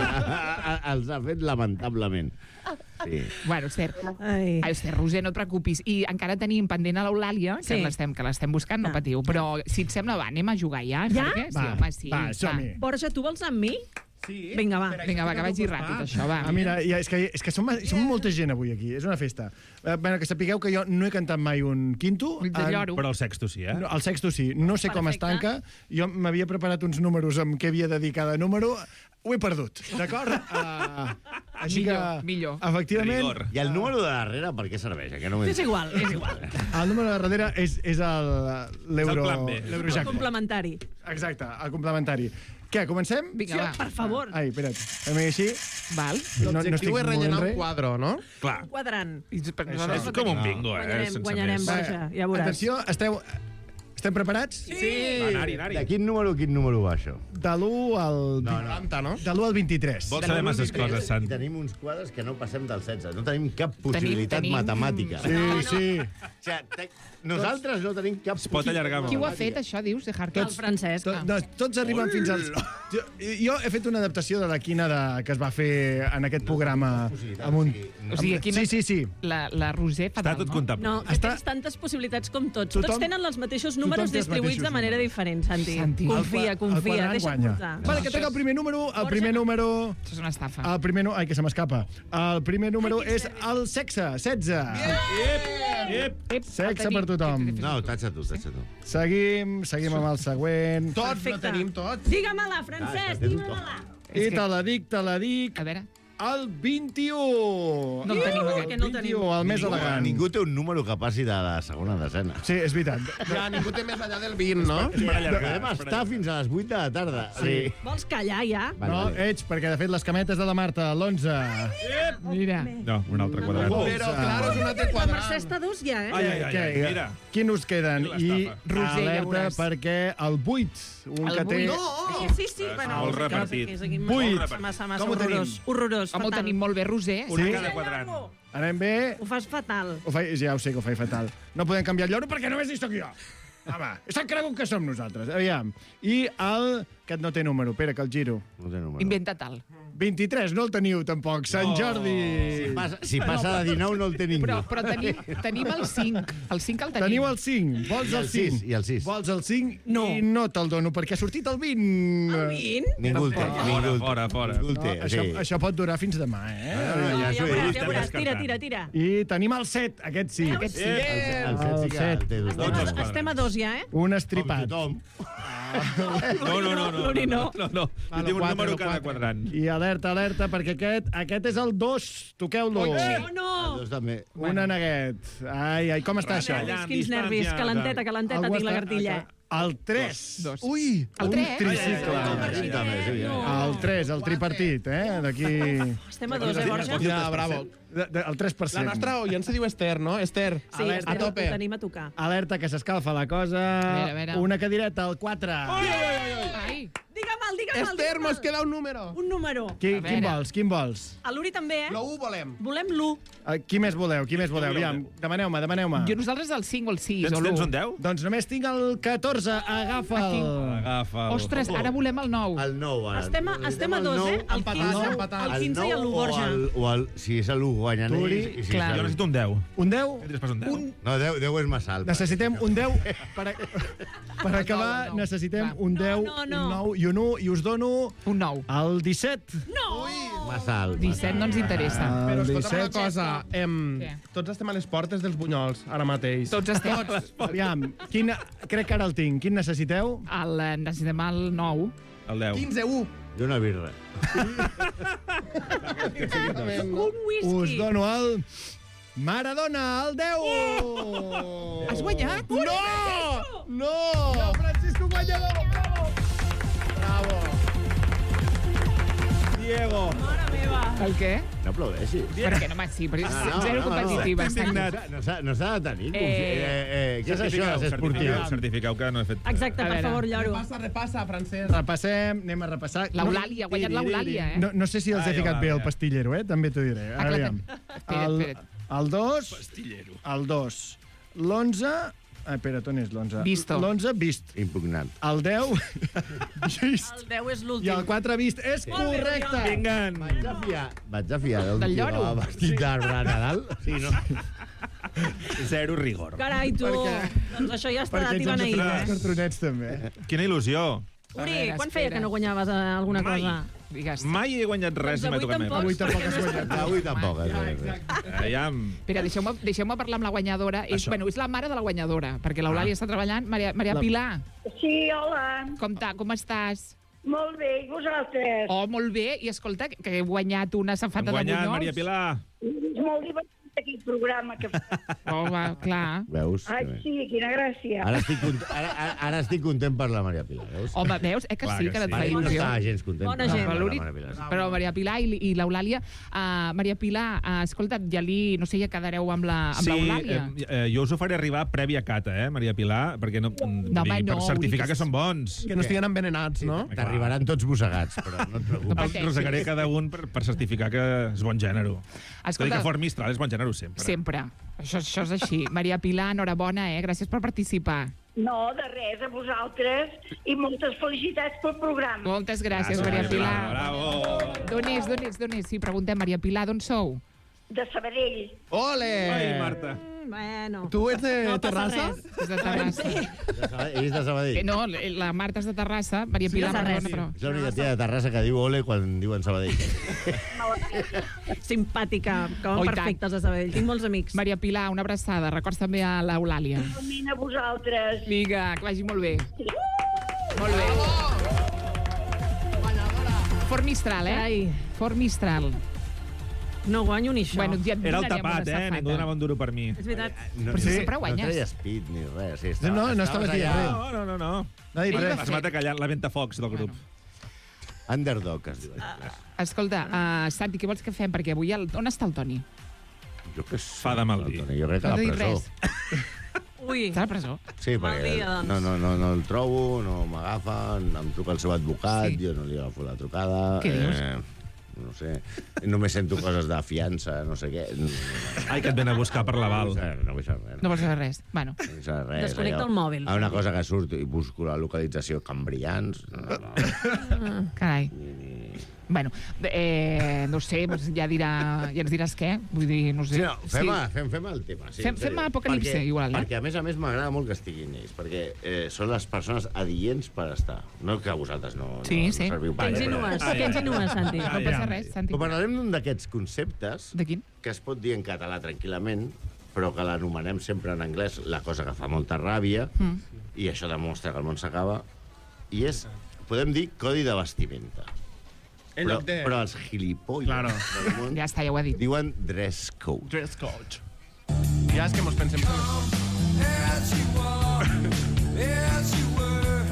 Speaker 10: els ha fet lamentablement. Sí.
Speaker 3: Bueno, Esther,
Speaker 11: Ai.
Speaker 3: Esther, Roser, no et preocupis. I encara tenim pendent a l'Eulàlia, que
Speaker 11: Sí.
Speaker 3: l'estem buscant, no patiu. Però, si et sembla, va, anem a jugar ja.
Speaker 11: Ja?
Speaker 3: Perquè, sí,
Speaker 13: Va,
Speaker 3: home, sí.
Speaker 13: va, som-hi.
Speaker 11: Borja, tu vols amb mi?
Speaker 13: Sí.
Speaker 11: Vinga, va.
Speaker 3: Vinga, va, que vagi ràpid, això, va.
Speaker 13: Ah, mira, ja, és que som molta gent avui aquí, és una festa. Bueno, que sapigueu que jo no he cantat mai un quinto.
Speaker 3: Ull de lloro.
Speaker 12: Però el sexto sí, eh?
Speaker 13: No, el sexto sí, no sé com es tanca. Jo m'havia preparat uns números amb què havia de dir cada número. Ho he perdut, d'acord? Així que,
Speaker 3: millor.
Speaker 13: efectivament,
Speaker 12: Rigor.
Speaker 10: I el número de darrere per què serveix? Que no
Speaker 11: És igual, és igual.
Speaker 13: el número de darrere és l'euro...
Speaker 12: És el plan B.
Speaker 13: l'eurojackpot.
Speaker 11: Complementari.
Speaker 13: Exacte, el complementari. Què, comencem?
Speaker 3: Vinga, va.
Speaker 11: Per favor.
Speaker 13: Ai, espera't, fem així.
Speaker 3: Val.
Speaker 7: L'objectiu és rellenar un quadre, no?
Speaker 12: Clar.
Speaker 11: Quadrant.
Speaker 12: És com un bingo,
Speaker 11: Guanyarem,
Speaker 12: sense
Speaker 11: guanyarem,
Speaker 12: més.
Speaker 11: Borja, ja veuràs.
Speaker 13: Atenció, estem preparats?
Speaker 12: Va, Anari.
Speaker 10: De quin número va això?
Speaker 13: De l'1 al...
Speaker 10: No.
Speaker 13: De l'1 al 23.
Speaker 12: Vols saber masses coses,
Speaker 10: I
Speaker 12: Sant.
Speaker 10: tenim uns quadres que no passem del 16. No tenim cap possibilitat
Speaker 3: tenim-
Speaker 10: matemàtica.
Speaker 13: Sí.
Speaker 10: O sigui, nosaltres no tenim cap
Speaker 12: Es pot allargar
Speaker 3: Qui
Speaker 12: molt.
Speaker 3: ho ha fet, això, dius, de Harker?
Speaker 11: El Francesc.
Speaker 13: Tots arriben fins als... Jo he fet una adaptació de la quina que es va fer en aquest programa. Amb un...
Speaker 3: O sigui, aquí
Speaker 13: Sí.
Speaker 3: La Roser fa
Speaker 12: Està
Speaker 3: dalt,
Speaker 12: tot
Speaker 3: no?
Speaker 12: comptable.
Speaker 11: No, que tens tantes possibilitats com tots.
Speaker 13: Tothom-
Speaker 11: Tots tenen els mateixos números
Speaker 13: tothom té els
Speaker 11: distribuïts
Speaker 13: mateixos
Speaker 11: de manera
Speaker 13: números.
Speaker 11: diferent, Santi.
Speaker 3: Santi.
Speaker 11: Confia,
Speaker 13: El
Speaker 11: confia.
Speaker 13: quadrant
Speaker 11: Deixa't
Speaker 13: guanya.
Speaker 11: portar.
Speaker 13: Vale, que toca el primer número. El primer número...
Speaker 3: Això és una estafa.
Speaker 13: El primer... Ai, que se m'escapa. El primer número és el sexe, 16. Sexe per tothom.
Speaker 10: No, tatxa tu.
Speaker 13: Seguim amb el següent.
Speaker 7: Tots,
Speaker 11: Perfecte.
Speaker 7: no tenim tots.
Speaker 11: Digue-me-la, Francesc, digue-me-la.
Speaker 13: I te la dic.
Speaker 3: A veure.
Speaker 13: El 21.
Speaker 3: No el tenim, aquest.
Speaker 11: Que no el tenim.
Speaker 13: 21, el més elegant.
Speaker 10: Ningú té un número que passi de la segona desena.
Speaker 13: Sí, és veritat.
Speaker 7: Ja, ningú té més allà del 20, no?
Speaker 10: Podem estar fins a les 8 de la tarda. Sí.
Speaker 11: Vols callar, ja?
Speaker 13: No, ets, perquè de fet les cametes de la Marta, l'11.
Speaker 3: Mira.
Speaker 12: No, un altre quadrat.
Speaker 7: Però, clar, és un altre
Speaker 11: La
Speaker 7: quadrant.
Speaker 11: Mercè està dos ja, eh?
Speaker 12: Ai, mira.
Speaker 13: Quins us queden?
Speaker 12: I
Speaker 13: I
Speaker 12: l'estafa.
Speaker 3: Roser, ja
Speaker 13: alerta
Speaker 3: veuràs.
Speaker 13: perquè el 8, un
Speaker 3: El
Speaker 13: que té...
Speaker 3: 8.
Speaker 11: Ai, sí. Bueno,
Speaker 12: Molt repartit.
Speaker 11: és aquí
Speaker 13: Vuit.
Speaker 11: Massa
Speaker 13: Com ho tenim?
Speaker 11: horrorós. Horrorós,
Speaker 3: Com ho
Speaker 11: fatal.
Speaker 3: tenim molt bé, Roser.
Speaker 12: Una
Speaker 13: Sí?
Speaker 12: cada quadrant.
Speaker 13: Anem bé?
Speaker 11: Ho fas fatal.
Speaker 13: Ja ho sé que ho faig fatal. No podem canviar el lloro perquè només hi soc jo. Home, s'han cregut que som nosaltres. Aviam. I el... que no té número. Espera, que el giro.
Speaker 10: No té número.
Speaker 3: Inventa tal.
Speaker 13: 23, no el teniu tampoc. Sant Jordi.
Speaker 10: Si passa de 19 no el té ningú.
Speaker 3: Però tenim el 5. El 5 el tenim.
Speaker 13: Teniu el 5. Vols
Speaker 10: I el
Speaker 13: el 5?
Speaker 10: 6, i el 6.
Speaker 13: Vols el 5?
Speaker 11: No.
Speaker 13: I no te'l dono, perquè ha sortit el 20.
Speaker 11: El 20?
Speaker 10: Ningú el té.
Speaker 12: Fora.
Speaker 10: Ningú el té.
Speaker 13: Això pot durar fins demà, eh?
Speaker 10: Ja
Speaker 11: Ja
Speaker 10: s'ho he dit.
Speaker 11: veuràs. Tira.
Speaker 13: I tenim el 7, aquest sí.
Speaker 3: Aquest sí.
Speaker 10: El 7 sí que el té tothom.
Speaker 11: Estem a dos ja, eh?
Speaker 13: Un
Speaker 10: Com
Speaker 13: estripat.
Speaker 10: tothom.
Speaker 12: No.
Speaker 11: L'Uri no.
Speaker 12: Jo tinc un número cada quadrant.
Speaker 13: I alerta, perquè aquest és el 2. Toqueu-lo.
Speaker 11: Oh, no!
Speaker 10: Els dos també.
Speaker 13: Un aneguet. Ai, com està això?
Speaker 11: Quins nervis. Calenteta,
Speaker 13: Algú
Speaker 11: tinc la
Speaker 13: està-
Speaker 11: cartilla.
Speaker 13: El 3.
Speaker 3: Ui! El 3?
Speaker 13: Un tricicle. El 3, el tripartit, d'aquí...
Speaker 11: Estem a 2, Borja?
Speaker 7: Ja, bravo.
Speaker 13: El 3%.
Speaker 7: La nostra oient se diu Esther, no? Esther,
Speaker 11: Sí,
Speaker 7: a tope.
Speaker 11: ho tenim a tocar.
Speaker 13: Alerta que s'escalfa la cosa.
Speaker 3: A veure.
Speaker 13: Una cadireta, el 4.
Speaker 3: Ai!
Speaker 11: Digue-me'l,
Speaker 7: Esther, mos queda un número.
Speaker 11: Un número.
Speaker 13: Quin vols?
Speaker 11: A l'Uri també,
Speaker 7: L'1 volem.
Speaker 11: Volem l'1.
Speaker 13: Qui més voleu? Aviam, demaneu-me.
Speaker 3: Jo nosaltres el 5 o el 6 o
Speaker 12: Tens
Speaker 3: l'1.
Speaker 12: un 10?
Speaker 13: Doncs només tinc el 14. Agafa'l.
Speaker 12: Agafa'l.
Speaker 3: Ostres, ara volem el 9.
Speaker 10: El 9, ara.
Speaker 11: Estem a 2, El 15 i el 1, Borja.
Speaker 10: Si és l'1 guanyant
Speaker 13: Turi,
Speaker 10: ells...
Speaker 3: clar.
Speaker 12: Jo necessito un 10.
Speaker 13: Un 10?
Speaker 12: Què tens pas un 10?
Speaker 10: No, 10 és massa alt.
Speaker 13: Necessitem un 10 per acabar.
Speaker 3: nou.
Speaker 13: Necessitem un 10,
Speaker 11: No.
Speaker 13: un 9 i un 1, i us dono
Speaker 3: Un 9.
Speaker 13: el 17.
Speaker 11: No!
Speaker 10: Massa alt.
Speaker 3: 17 no ens interessa.
Speaker 7: Però
Speaker 13: El
Speaker 7: escolta'm una
Speaker 13: 17.
Speaker 7: cosa,
Speaker 3: Què?
Speaker 7: tots estem a les portes dels bunyols, ara mateix.
Speaker 3: Tots estem...
Speaker 13: Aviam, crec que ara el tinc. Quin necessiteu?
Speaker 3: Necessitem el 9.
Speaker 12: El 10.
Speaker 7: 15-1.
Speaker 10: I una birra.
Speaker 11: Un whisky.
Speaker 13: Us dono el Maradona, el 10!
Speaker 3: Has guanyat?
Speaker 13: No! No, Francisco guanyador! Bravo! Diego!
Speaker 11: Mare meva.
Speaker 3: El què?
Speaker 10: No aplaudeixis.
Speaker 3: Per què no, sí, però és zero competitiva.
Speaker 10: No s'ha de tenir. Què és això, de ser esportiu?
Speaker 12: Certifiqueu que no he fet...
Speaker 11: Exacte, per favor, lloro.
Speaker 7: Repassa, Francesc.
Speaker 13: Repassem, anem a repassar.
Speaker 3: L'Eulàlia, ha guanyat l'Eulàlia,
Speaker 13: No sé si els he ficat bé el pastillero, també t'ho diré. Aviam.
Speaker 3: Espera't.
Speaker 13: El 2... El 2. L'11... Espera't, on és l'11?
Speaker 3: Visto.
Speaker 13: L'11, vist.
Speaker 10: Impugnat.
Speaker 13: El 10, vist.
Speaker 11: El 10 és
Speaker 13: I
Speaker 11: l'últim.
Speaker 13: el 4, vist. És correcte!
Speaker 12: Vinguen!
Speaker 10: Vaig a fiar d'un
Speaker 3: Del
Speaker 10: tio
Speaker 3: lloro.
Speaker 10: vestit d'arbre a Nadal. Sí, no?
Speaker 12: Zero rigor.
Speaker 11: Carai, tu. Doncs això ja està
Speaker 13: Perquè ets
Speaker 11: d'Ivan
Speaker 13: els
Speaker 11: Ahir,
Speaker 13: cartronets, també.
Speaker 12: Quina il·lusió.
Speaker 11: Uri, quan feia que no guanyaves alguna cosa?
Speaker 3: Digues.
Speaker 12: Mai he guanyat res
Speaker 11: Doncs
Speaker 12: ni m'he
Speaker 11: avui
Speaker 12: tocat
Speaker 11: tampoc.
Speaker 12: mai.
Speaker 13: Avui tampoc has guanyat.
Speaker 10: Avui tampoc.
Speaker 12: Aviam.
Speaker 3: Espera, deixeu-me parlar amb la guanyadora. És la mare de la guanyadora, perquè
Speaker 12: Ah.
Speaker 3: l'Eulàlia està treballant. Maria Pilar,
Speaker 14: Sí, hola.
Speaker 3: com estàs?
Speaker 14: Molt bé, i vosaltres?
Speaker 3: Oh, molt bé. I escolta, que he guanyat una safata
Speaker 12: Hem
Speaker 3: de
Speaker 12: guanyat,
Speaker 3: bunyols.
Speaker 12: Maria Pilar.
Speaker 14: És molt divertit aquest programa que fa.
Speaker 3: Oh, va, clar.
Speaker 10: Veus?
Speaker 14: Ai, sí, quina gràcia.
Speaker 10: Ara estic content per la Maria Pilar, veus?
Speaker 3: Home, veus? Que
Speaker 12: Clar
Speaker 3: sí,
Speaker 12: que
Speaker 3: que no et
Speaker 12: sí.
Speaker 3: fa
Speaker 10: No
Speaker 3: il·lusió.
Speaker 10: estava gens content
Speaker 11: Bona
Speaker 10: per
Speaker 11: gent.
Speaker 10: la
Speaker 3: L'Uri-
Speaker 10: Maria Pilar.
Speaker 3: Però Maria Pilar i l'Eulàlia... Maria Pilar, escolta, no sé, ja quedareu amb l'Eulàlia.
Speaker 12: Jo us ho faré arribar prèvia cata, Maria Pilar, perquè no,
Speaker 3: home,
Speaker 12: per
Speaker 3: no,
Speaker 12: certificar
Speaker 3: digues.
Speaker 12: que són bons.
Speaker 7: Que no estiguen envenenats, no?
Speaker 10: T'arribaran tots mossegats, però no et preocupis.
Speaker 3: pateixis.
Speaker 12: Rosegaré cada un per certificar que és bon gènere. És a dir,
Speaker 3: Escolta,
Speaker 12: que Fort Mistral és bon gènere sempre.
Speaker 3: sempre. Això és així. Maria Pilar, enhorabona, Gràcies per participar.
Speaker 14: No, de res, a vosaltres, i moltes felicitats pel programa.
Speaker 3: Moltes gràcies, Maria Pilar.
Speaker 12: Bravo.
Speaker 3: D'on és? Sí, preguntem, Maria Pilar, d'on sou?
Speaker 14: De Sabadell.
Speaker 7: Ole!
Speaker 12: Ai, Marta.
Speaker 11: Bueno.
Speaker 7: Tu ets de
Speaker 11: No passa
Speaker 7: Terrassa?
Speaker 11: res.
Speaker 3: És de Terrassa.
Speaker 10: Ell és de Sabadell.
Speaker 3: No, la Marta és de Terrassa, Maria Pilar,
Speaker 11: passa res.
Speaker 3: perdona, però...
Speaker 10: És l'única tia de Terrassa que diu ole quan diuen Sabadell.
Speaker 11: Simpàtica, com
Speaker 3: Oh, i
Speaker 11: perfectes a Sabadell. Tinc molts amics.
Speaker 3: Maria Pilar, una abraçada. Records també a l'Eulàlia.
Speaker 14: Igualment a vosaltres.
Speaker 3: Vinga, que vagi molt bé. Molt bé. Fort Mistral,
Speaker 11: Ai.
Speaker 3: Fort Mistral.
Speaker 11: No guanyo ni això.
Speaker 3: Bueno, ja et
Speaker 12: Era el
Speaker 3: donarem
Speaker 12: tapat,
Speaker 3: una safata.
Speaker 12: Ningú donava un duro per mi.
Speaker 11: És veritat.
Speaker 3: Però si sempre guanyes.
Speaker 10: No treies pit ni res. Sí,
Speaker 13: No estaves dient res.
Speaker 12: No.
Speaker 13: No ha dit res.
Speaker 12: Es mata callant la ventafocs del grup.
Speaker 10: Underdog, es diu.
Speaker 3: Escolta, Santi, què vols que fem? Perquè avui... On està el Toni?
Speaker 10: Jo què sé.
Speaker 12: Fa de mal dir.
Speaker 10: Jo crec que a
Speaker 3: No
Speaker 10: la
Speaker 3: t'ha dit
Speaker 10: presó.
Speaker 3: res.
Speaker 11: Ui.
Speaker 3: Està a la presó?
Speaker 10: Sí,
Speaker 11: Mal
Speaker 10: perquè
Speaker 11: dia, doncs.
Speaker 10: no el trobo, no m'agafa, em truca el seu advocat,
Speaker 3: Sí.
Speaker 10: jo no li agafo la trucada.
Speaker 3: Què dius?
Speaker 10: No sé, només sento coses de fiança, no sé què.
Speaker 12: Ai, que et ven a buscar per l'aval.
Speaker 10: No vull saber res.
Speaker 3: No vols saber res? Bueno.
Speaker 10: No vull saber res.
Speaker 11: Desconnecta
Speaker 10: allò.
Speaker 11: el mòbil.
Speaker 10: Una cosa que surt i busco la localització Cambrians.
Speaker 3: Carai. Bueno, no sé, doncs ja ens diràs què. Vull dir, no sé.
Speaker 10: Sí, no, fem el tema. Sí,
Speaker 3: Fem Apocalipse, igual,
Speaker 10: Perquè, a més, m'agrada molt que estiguin ells, perquè són les persones adients per estar. No que vosaltres no serviu per
Speaker 11: Què ens innues, Santi?
Speaker 3: No passa res, Santi.
Speaker 10: Però parlarem d'un d'aquests conceptes
Speaker 3: De quin?
Speaker 10: que es pot dir en català tranquil·lament, però que l'anomenem sempre en anglès, la cosa que fa molta ràbia, i això demostra que el món s'acaba, i és, podem dir, codi de vestimenta. Però els gilipolles del món
Speaker 3: Ja està, ja ho ha dit.
Speaker 10: diuen dress code.
Speaker 7: Dress code. Ja és que mos pensem...
Speaker 2: As you were.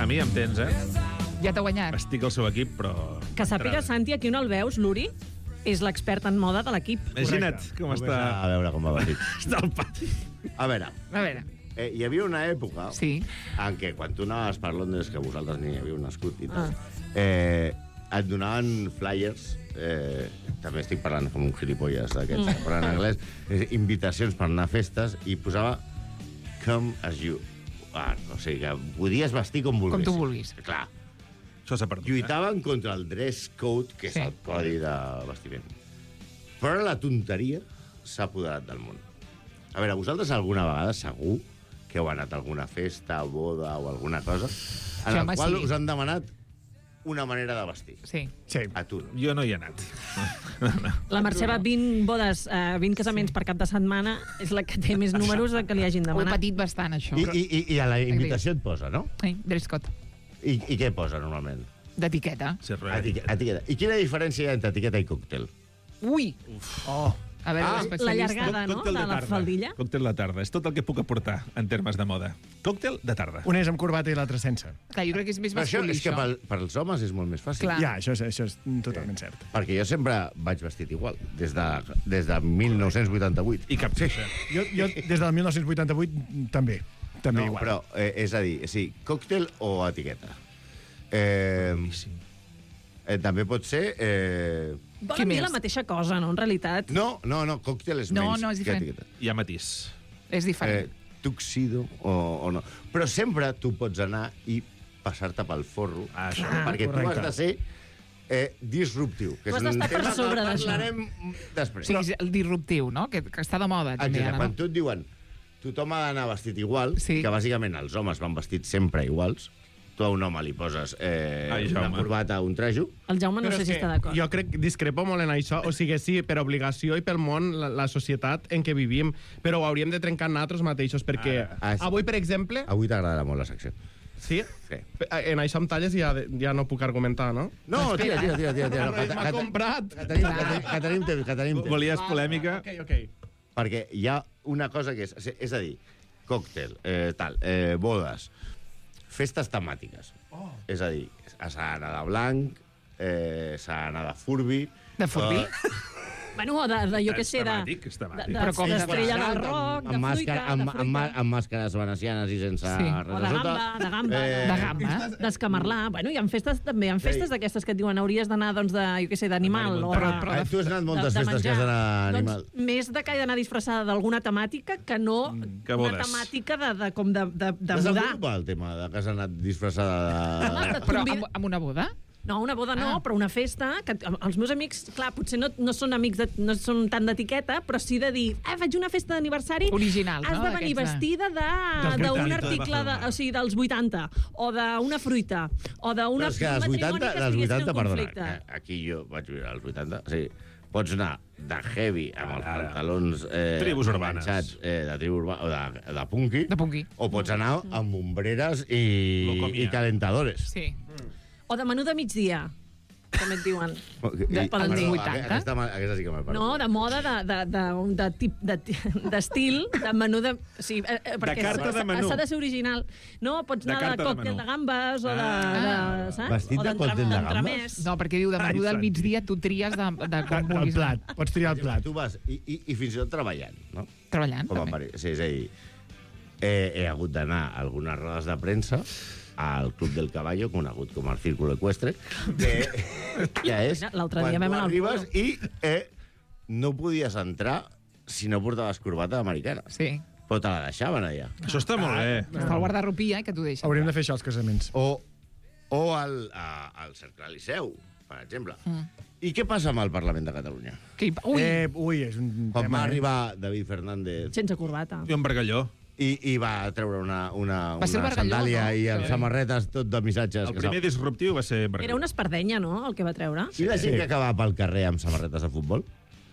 Speaker 12: A mi em tens,
Speaker 3: Ja t'ha guanyat.
Speaker 12: Estic al seu equip, però...
Speaker 11: Que sàpiga, Santi, aquí on el veus, l'Uri, és l'expert en moda de l'equip.
Speaker 12: Imagina't com està...
Speaker 10: A veure com va vestit.
Speaker 12: Està al pati.
Speaker 10: A veure, hi havia una època en què quan tu anaves per Londres, que vosaltres ni havíeu nascut i tal, et donaven flyers, també estic parlant com un gilipolles d'aquests, però en anglès, invitacions per anar a festes, i posava come as you are. O sigui, que podies vestir com volguessis.
Speaker 3: Com tu vulguis.
Speaker 10: Clar.
Speaker 12: Això s'ha perdut.
Speaker 10: Lluitaven contra el dress code, que és el codi de vestiment. Però la tonteria s'ha apoderat del món. A veure, vosaltres alguna vegada, segur, que heu anat a alguna festa, boda o alguna cosa, en la qual us han demanat una manera de vestir.
Speaker 3: Sí.
Speaker 10: A tu no.
Speaker 12: Jo no hi he anat.
Speaker 11: La Mercè va 20 bodes, 20 casaments per cap de setmana, és la que té més números que li hagin
Speaker 3: Ho he
Speaker 11: demanat.
Speaker 3: patit bastant, això.
Speaker 10: I a la invitació et posa, no?
Speaker 3: Sí, dress code.
Speaker 10: I què posa, normalment?
Speaker 3: D'etiqueta.
Speaker 10: Etiqueta. I quina diferència hi ha entre etiqueta i còctel?
Speaker 3: Ui! A veure, l'especialista.
Speaker 11: La llargada, no?, de la faldilla.
Speaker 12: Còctel de tarda. És tot el que puc aportar en termes de moda. Còctel de tarda.
Speaker 13: Un és amb corbata i l'altre sense.
Speaker 3: Clar, jo crec que és més
Speaker 10: Però això
Speaker 3: masculí,
Speaker 10: és que pels homes és molt més fàcil.
Speaker 3: Clar.
Speaker 13: Ja, això és totalment cert.
Speaker 10: Perquè jo sempre vaig vestit igual, des de 1988.
Speaker 12: I cap queixa.
Speaker 13: Jo des del 1988 també
Speaker 10: No,
Speaker 13: igual.
Speaker 10: però, és a dir, sí, còctel o etiqueta. També pot ser...
Speaker 11: Volen dir la mateixa cosa, no?, en realitat.
Speaker 10: No, còctel és
Speaker 3: No,
Speaker 10: menys
Speaker 3: no, és
Speaker 10: que
Speaker 3: diferent.
Speaker 10: etiqueta.
Speaker 12: Hi ha matís.
Speaker 3: És diferent.
Speaker 10: Tuxedo o no. Però sempre tu pots anar i passar-te pel forro, perquè tu has de ser disruptiu.
Speaker 11: Tu has d'estar per sobre d'això.
Speaker 10: Parlarem després.
Speaker 3: Sí, és el disruptiu, no?, que està de moda. També,
Speaker 10: Exacte,
Speaker 3: ara,
Speaker 10: quan tu et diuen tothom ha d'anar vestit igual, que bàsicament els homes van vestits sempre iguals, tu a un home li poses una corbata o un trajo.
Speaker 11: El Jaume no sé si està d'acord.
Speaker 7: Jo crec que discrepo molt en això. O sigui, sí, per obligació i pel món, la societat en què vivim. Però ho hauríem de trencar nosaltres mateixos, perquè avui, per exemple...
Speaker 10: Avui t'agradarà molt la secció.
Speaker 7: Sí?
Speaker 10: Sí.
Speaker 7: En això amb talles ja no puc argumentar, no?
Speaker 10: No, tira.
Speaker 7: M'ha comprat.
Speaker 10: Que tenim temps.
Speaker 12: Volies polèmica?
Speaker 7: Ok.
Speaker 10: Perquè hi ha una cosa que és a dir, còctel, bodes, festes temàtiques. És a dir, s'ha d'anar de blanc, s'ha d'anar de furbi...
Speaker 3: De furbi?
Speaker 11: Bueno, o de jo què sé, d'estrella del rock, de fruita, de fruita.
Speaker 10: Amb màscares venecianes i sense res
Speaker 11: O de gamba, de gamba, d'escamarlar. Bueno, hi ha festes també, hi ha festes d'aquestes que et diuen hauries d'anar, doncs, de, jo què sé, d'animal.
Speaker 10: Tu has anat moltes festes que has d'anar d'animal.
Speaker 11: Doncs més de que he d'anar disfressada d'alguna temàtica que no una temàtica de mudar.
Speaker 10: Desenvolupa el tema de que has anat disfressada de...
Speaker 3: Però amb una boda?
Speaker 11: No, una boda no, però una festa, que els meus amics, clar, potser no són amics, no són tant d'etiqueta, però sí de dir, faig una festa d'aniversari...
Speaker 3: Original,
Speaker 11: has de venir vestida d'un article dels 80, o d'una fruita, o d'una matrimoni que estigués en conflicte.
Speaker 10: Aquí jo vaig viure als 80, sí. Pots anar de heavy, amb els pantalons...
Speaker 12: Tribus urbanes.
Speaker 10: De tribu urbana, o de punky.
Speaker 3: De punky.
Speaker 10: O pots anar amb ombreres i calentadores.
Speaker 3: Sí.
Speaker 11: O de menú de migdia, també et diuen.
Speaker 3: Poden dir 80.
Speaker 10: Aquesta sí que m'ha perdut.
Speaker 11: No, de moda, d'estil, de menú de... Sí, perquè
Speaker 12: carta de menú.
Speaker 11: s'ha de ser original. No, pots anar de còctel de gambes o de... Saps?
Speaker 10: Vestit de còctel de gambes?
Speaker 3: No, perquè diu de menú del migdia tu tries de com vulguis.
Speaker 13: El plat, pots triar el plat.
Speaker 10: Tu vas, i fins i tot treballant, no?
Speaker 3: Treballant, també.
Speaker 10: Sí, és a dir, he hagut d'anar a algunes rodes de premsa al Club del Caballo, conegut com el Círculo Ecuestre, que és
Speaker 11: l'altre dia
Speaker 10: quan tu arribes i no podies entrar si no portaves corbata americana.
Speaker 3: Sí.
Speaker 10: Però te la deixaven allà.
Speaker 12: Això està molt bé.
Speaker 3: Està al guardarropia, que t'ho deixen.
Speaker 13: Hauríem de fer això als casaments.
Speaker 10: O al Cercle Liceu, per exemple. I què passa amb el Parlament de Catalunya?
Speaker 13: Ui, és un
Speaker 10: Quan
Speaker 13: tema...
Speaker 10: va arribar David Fernández...
Speaker 11: Sense corbata.
Speaker 12: I un bargalló.
Speaker 10: I va treure una
Speaker 3: ser el Bargalló,
Speaker 10: sandàlia
Speaker 3: no?
Speaker 10: i amb samarretes tot de missatges.
Speaker 12: El primer disruptiu va ser bargalló.
Speaker 11: Era una espardenya, no?, el que va treure.
Speaker 10: I la gent que acabava pel carrer amb samarretes de futbol?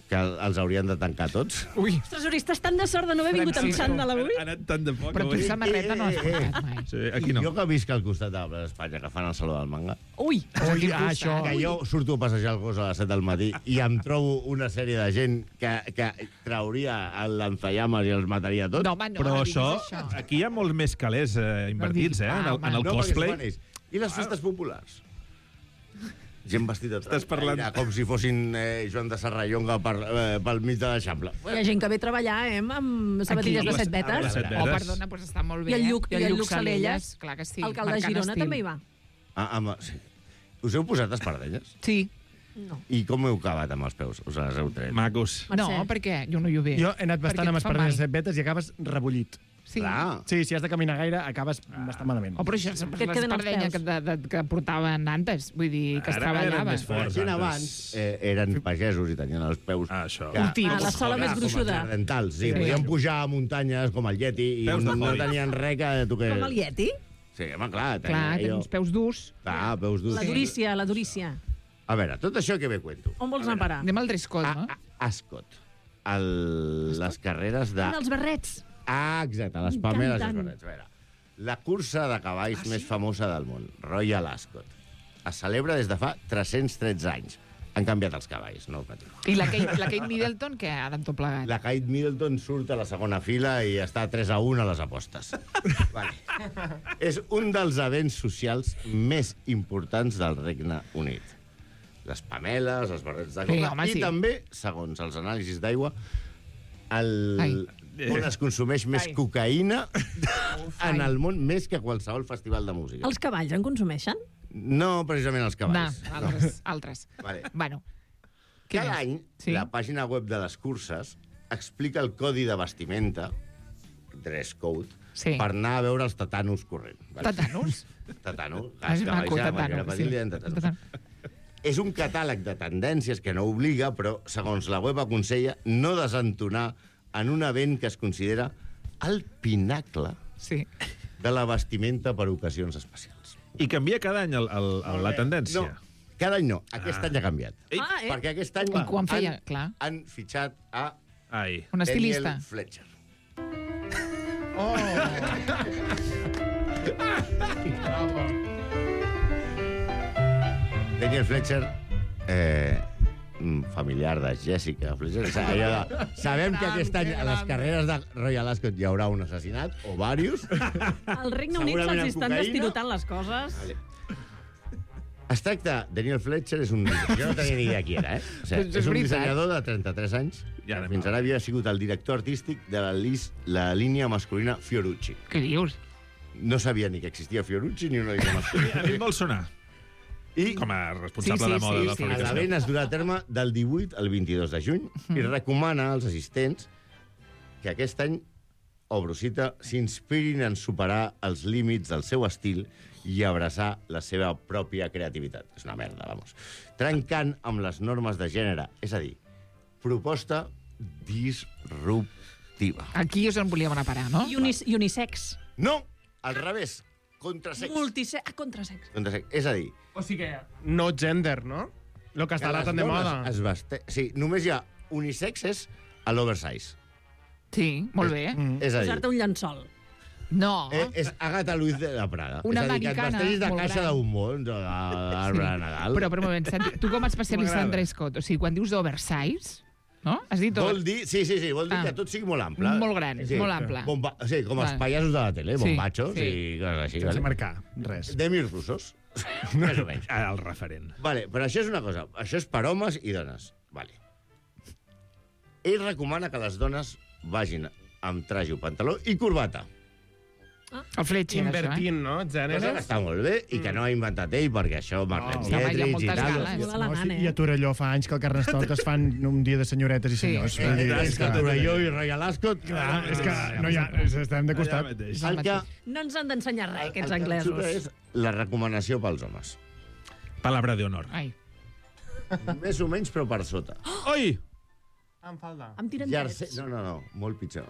Speaker 10: que els haurien de tancar tots.
Speaker 3: Ui.
Speaker 11: Ostres, Uri, estàs tan de sort de no haver vingut amb xandall avui.
Speaker 12: Ha anat tant de poc.
Speaker 3: Però tu samarreta no has portat mai.
Speaker 12: Sí, aquí no.
Speaker 10: Jo que visc al costat de la plaça d'Espanya, que fan el Saló del Manga,
Speaker 11: Ui,
Speaker 13: això...
Speaker 10: que jo surto a passejar el gos a les 7 del matí i em trobo una sèrie de gent que trauria el lanzallames i els mataria tots.
Speaker 3: No, home, no,
Speaker 12: Però
Speaker 3: diguis
Speaker 12: això, aquí hi ha molts més calés invertits, en el cosplay.
Speaker 10: I les festes populars? Gent vestida de
Speaker 12: Estàs parlant-
Speaker 10: com si fossin Joan de Serrallonga pel mig de l'Eixample.
Speaker 11: hi ha gent que ve a treballar, amb sabatilles de 7 vetes.
Speaker 3: Oh, perdona, doncs està molt bé.
Speaker 11: I el Lluc
Speaker 3: Salelles, clar que sí.
Speaker 11: Alcalde de Girona també hi va.
Speaker 10: Sí. Us heu posat espardenyes?
Speaker 3: Sí.
Speaker 11: No.
Speaker 10: I com heu acabat amb els peus? Us les heu tret?
Speaker 12: Macos.
Speaker 3: No, perquè jo no hi ho ve.
Speaker 13: Jo he anat bastant
Speaker 3: Perquè
Speaker 13: amb
Speaker 3: et fa
Speaker 13: espardenyes
Speaker 3: mal.
Speaker 13: de betes i acabes rebollit.
Speaker 3: Sí.
Speaker 13: Sí, si has de caminar gaire, acabes bastant malament.
Speaker 3: Oh, però això és l'espardenya que portaven antes, vull dir, que es
Speaker 12: Ara eren
Speaker 3: treballava.
Speaker 12: més forts.
Speaker 10: La gent abans eren pagesos i tenien els peus...
Speaker 12: Això.
Speaker 11: La sola més gruixuda.
Speaker 10: Com els dentals, sí. Podien pujar a muntanyes com el Yeti i
Speaker 12: Peus de
Speaker 10: no
Speaker 12: foll.
Speaker 10: tenien res que toqués.
Speaker 11: Com el Yeti?
Speaker 10: Sí, home, clar.
Speaker 3: Clar, tens uns peus durs.
Speaker 10: Clar, peus durs.
Speaker 11: La durícia, la durícia.
Speaker 10: A veure, tot això que bé cuento.
Speaker 11: On vols anar a parar?
Speaker 3: Anem al dress code, no?
Speaker 10: Ascot. Les carreres de...
Speaker 11: Els barrets.
Speaker 10: Exacte, les Pameles i
Speaker 11: tant.
Speaker 10: els barrets. A veure, la cursa de cavalls més famosa del món, Royal Ascot, es celebra des de fa 313 anys. Han canviat els cavalls, no patiu.
Speaker 3: I la Kate Middleton, què ha d'en tot plegat?
Speaker 10: La Kate Middleton surt a la segona fila i està 3-1 a les apostes. Vale. És un dels events socials més importants del Regne Unit. Les Pameles, els barrets de coca,
Speaker 3: home, sí.
Speaker 10: i també, segons els anàlisis d'aigua, on es consumeix més cocaïna en el món, més que qualsevol festival de música.
Speaker 11: Els cavalls en consumeixen?
Speaker 10: No, precisament els cavalls.
Speaker 3: No, altres.
Speaker 10: Vale.
Speaker 3: Bueno.
Speaker 10: Cada any, la pàgina web de les curses explica el codi de vestimenta, dress code, per anar a veure els tatanos corrent. Vale?
Speaker 3: Tatanos?
Speaker 10: Tatanos.
Speaker 3: És maco, tatano.
Speaker 10: És un catàleg de tendències que no obliga, però, segons la web aconsella, no desentonar en un event que es considera el pinacle de la vestimenta per ocasions especials.
Speaker 12: I canvia cada any la tendència?
Speaker 10: No, cada any no. Aquest any ha canviat. Perquè aquest any
Speaker 3: quan feia, clar.
Speaker 10: han fitxat a
Speaker 3: un estilista.
Speaker 10: Daniel Fletcher. Daniel Fletcher, familiar de Jessica Fletcher. Sabem que aquest any a les carreres de Royal Ascot hi haurà un assassinat, o diversos.
Speaker 11: Al Regne Unit se'ls estan despirotant les coses.
Speaker 10: Es tracta... Daniel Fletcher és un... Jo no tenia ni idea qui era, O sigui, és un dissenyador de 33 anys. Fins ara havia sigut el director artístic de la línia masculina Fiorucci.
Speaker 3: Què dius?
Speaker 10: No sabia ni que existia Fiorucci ni una línia masculina.
Speaker 12: A mi em vol sonar. Com a responsable de moda de la fabricació.
Speaker 10: L'event es durà a terme del 18 al 22 de juny i recomana als assistents que aquest any, obro cita, s'inspirin en superar els límits del seu estil i abraçar la seva pròpia creativitat. És una merda, vamos. Trencant amb les normes de gènere, és a dir, proposta disruptiva.
Speaker 3: Aquí és on volíem anar a parar, no?
Speaker 11: Unisex.
Speaker 10: No, al revés. Contrasex.
Speaker 11: Contrasex.
Speaker 10: És a dir...
Speaker 13: O sigui, no gender, no? Lo que estarà tan de moda.
Speaker 10: Sí, només hi ha unisex és a l'oversize.
Speaker 3: Sí, molt bé.
Speaker 10: És a dir...
Speaker 11: Posar-te un llençol.
Speaker 3: No.
Speaker 10: És Agatha Luiz de la Prada.
Speaker 3: Una
Speaker 10: és a dir,
Speaker 3: americana,
Speaker 10: que et vesteixis de
Speaker 3: molt
Speaker 10: caixa
Speaker 3: gran.
Speaker 10: d'un món, de l'arbre de Nadal.
Speaker 3: Però un moment, Santi, tu com a especialista en
Speaker 10: M'agrada.
Speaker 3: dress code, o sigui, quan dius oversize, no? Has dit tot?
Speaker 10: Vol dir, sí, vol dir que tot sigui molt ample.
Speaker 3: Molt gran, molt ample.
Speaker 10: Sí, com els pallassos de la tele, bombachos i coses així.
Speaker 13: Sense marcar, res.
Speaker 10: Demis russos. Més o menys.
Speaker 12: El referent.
Speaker 10: Vale, però això és una cosa. Això és per homes i dones. Vale. Ell recomana que les dones vagin amb traje o pantaló i corbata.
Speaker 3: El Fletcher,
Speaker 13: Invertint, no? Gèneres.
Speaker 10: Cosa que està molt bé i que no ha inventat ell, perquè això, Marlene Dietrich i tal...
Speaker 13: I a Torelló fa anys que el Carnestoltes fan un dia de senyoretes i senyors.
Speaker 10: És que Torelló i Royal Ascot...
Speaker 13: Clar, és que no hi ha... Estem de costat.
Speaker 10: El que
Speaker 11: No ens han d'ensenyar res, aquests
Speaker 10: el que
Speaker 11: anglesos.
Speaker 10: és la recomanació pels homes.
Speaker 12: Palabra de honor.
Speaker 3: Ai.
Speaker 10: Més o menys, però per sota.
Speaker 12: Oi!
Speaker 13: Em falta.
Speaker 11: Amb tirantets.
Speaker 10: Jersey... No, molt pitjor.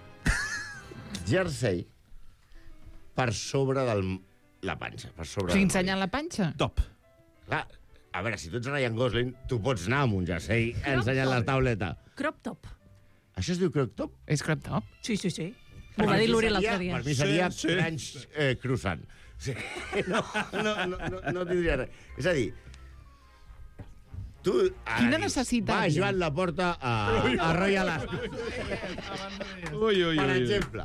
Speaker 10: Jersey per sobre de la panxa. Per sobre
Speaker 3: O sigui, ensenyant la panxa?
Speaker 12: Top.
Speaker 10: Clar, a veure, si tu ets Ryan Gosling, tu pots anar amb un jersei ensenyant la tauleta.
Speaker 11: Crop top.
Speaker 10: Això es diu crop top?
Speaker 3: És crop top?
Speaker 11: Sí. M'ho va dir l'Uri l'altre dia.
Speaker 10: Per mi seria crunch croissant. Sí. No tindria res. És a dir, tu...
Speaker 3: Quina necessitat?
Speaker 10: Va Joan Laporta a Royal Ascot. Per exemple.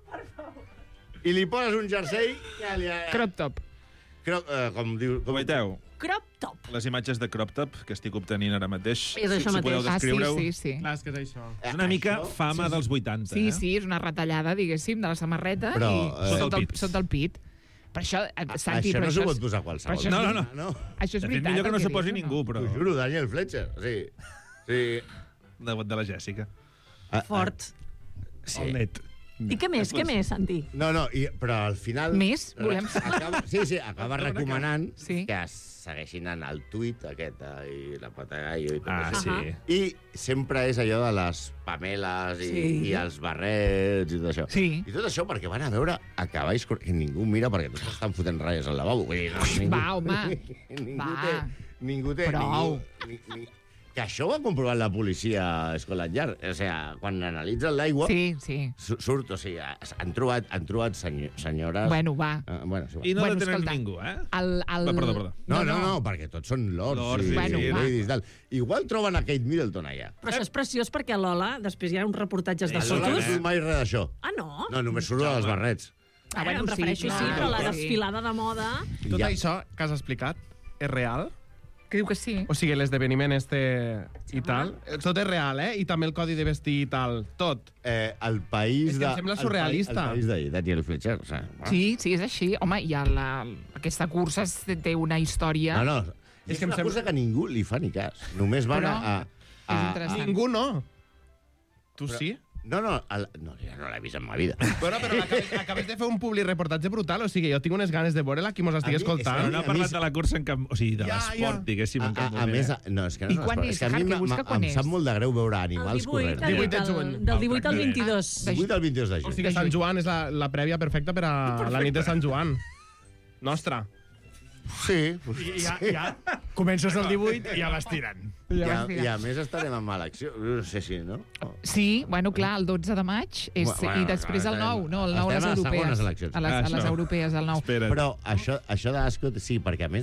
Speaker 10: I li poses un jersei...
Speaker 3: Crop top.
Speaker 10: Com diu...
Speaker 12: Com veieu?
Speaker 11: Crop top.
Speaker 12: Les imatges de crop top que estic obtenint ara mateix.
Speaker 11: És això
Speaker 12: si podeu descriure-ho.
Speaker 3: Sí.
Speaker 13: Clar, és que és això.
Speaker 12: És una mica fama dels 80.
Speaker 3: Sí, és una retallada, diguéssim, de la samarreta
Speaker 10: però,
Speaker 3: sota el pit. Per això, Santi,
Speaker 10: això no s'ho
Speaker 3: però
Speaker 10: pot posar qualsevol.
Speaker 12: No.
Speaker 3: Això és
Speaker 12: de fet,
Speaker 3: veritat.
Speaker 12: millor que no s'ho
Speaker 3: dius,
Speaker 12: posi
Speaker 3: o
Speaker 12: ningú, però...
Speaker 10: T'ho juro, Daniel Fletcher. Sí.
Speaker 12: De la Jèssica.
Speaker 11: Fort.
Speaker 10: Sí.
Speaker 12: El net.
Speaker 11: I què més, Santi?
Speaker 10: No, però al final...
Speaker 3: Més? Volem
Speaker 10: acaba recomanant que es segueixin anant al tuit aquest i la Patagallo i tot això.
Speaker 12: Sí.
Speaker 10: I sempre és allò de les Pameles i els barrets i tot això.
Speaker 3: Sí.
Speaker 10: I tot això perquè van a veure a cavalls que ningú mira perquè tots estan fotent ratlles al lavabo. Vull dir,
Speaker 3: Va, home.
Speaker 10: Ningú té...
Speaker 3: Prou.
Speaker 10: Que això ho ha comprovat la policia a Scotland Yard. O sigui, quan analitzen l'aigua...
Speaker 3: Sí.
Speaker 10: Surt, o sigui, han trobat senyores...
Speaker 3: Bueno, va.
Speaker 12: I no detenen ningú, eh? Perdó.
Speaker 10: No, perquè tots són lords i ladies. Igual troben a Kate Middleton allà.
Speaker 11: Però això és preciós perquè a Lola després hi ha uns reportatges de
Speaker 10: Lola no
Speaker 11: fotos.
Speaker 10: surt mai res d'això.
Speaker 11: Ah, no?
Speaker 10: No, només surt dels barrets.
Speaker 11: Em refereixo, però la desfilada de moda...
Speaker 13: Tot això que has explicat és real?
Speaker 3: Que diu que sí.
Speaker 13: O sigui, l'esdeveniment i tal. Tot és real, I també el codi de vestir i tal. Tot.
Speaker 10: El país
Speaker 13: és que em sembla surrealista.
Speaker 10: El país de Daniel Fletcher. O sigui,
Speaker 3: Sí, és així. Home, i aquesta cursa té una història...
Speaker 10: No, és una cursa que ningú li fa ni cas. Només van
Speaker 13: Ningú no. Tu sí?
Speaker 10: No, ja no l'he vist en ma vida.
Speaker 13: Bueno, però acabes de fer un publireportatge brutal, o sigui, jo tinc unes ganes de veure-la, qui mos estigui escoltant.
Speaker 12: Però no ha parlat de la cursa en camp... O sigui, de l'esport, diguéssim, en cap moment.
Speaker 10: A més, no, és que no és l'esport. És que a mi em sap molt de greu veure animals corrents.
Speaker 11: 18 de juny. Del 18 al 22.
Speaker 10: 18 al 22 de juny.
Speaker 13: O sigui, Sant Joan és la prèvia perfecta per a la nit de Sant Joan. Nostra.
Speaker 10: Sí.
Speaker 13: I ja comences el 18 i ja l'estiren.
Speaker 10: I a més estarem en elecció. No sé si, no?
Speaker 3: Sí, bueno, clar, el 12 de maig i després el 9. No, el 9 a les europees. A les europees, el 9.
Speaker 10: Però això d'Ascot, sí, perquè a més,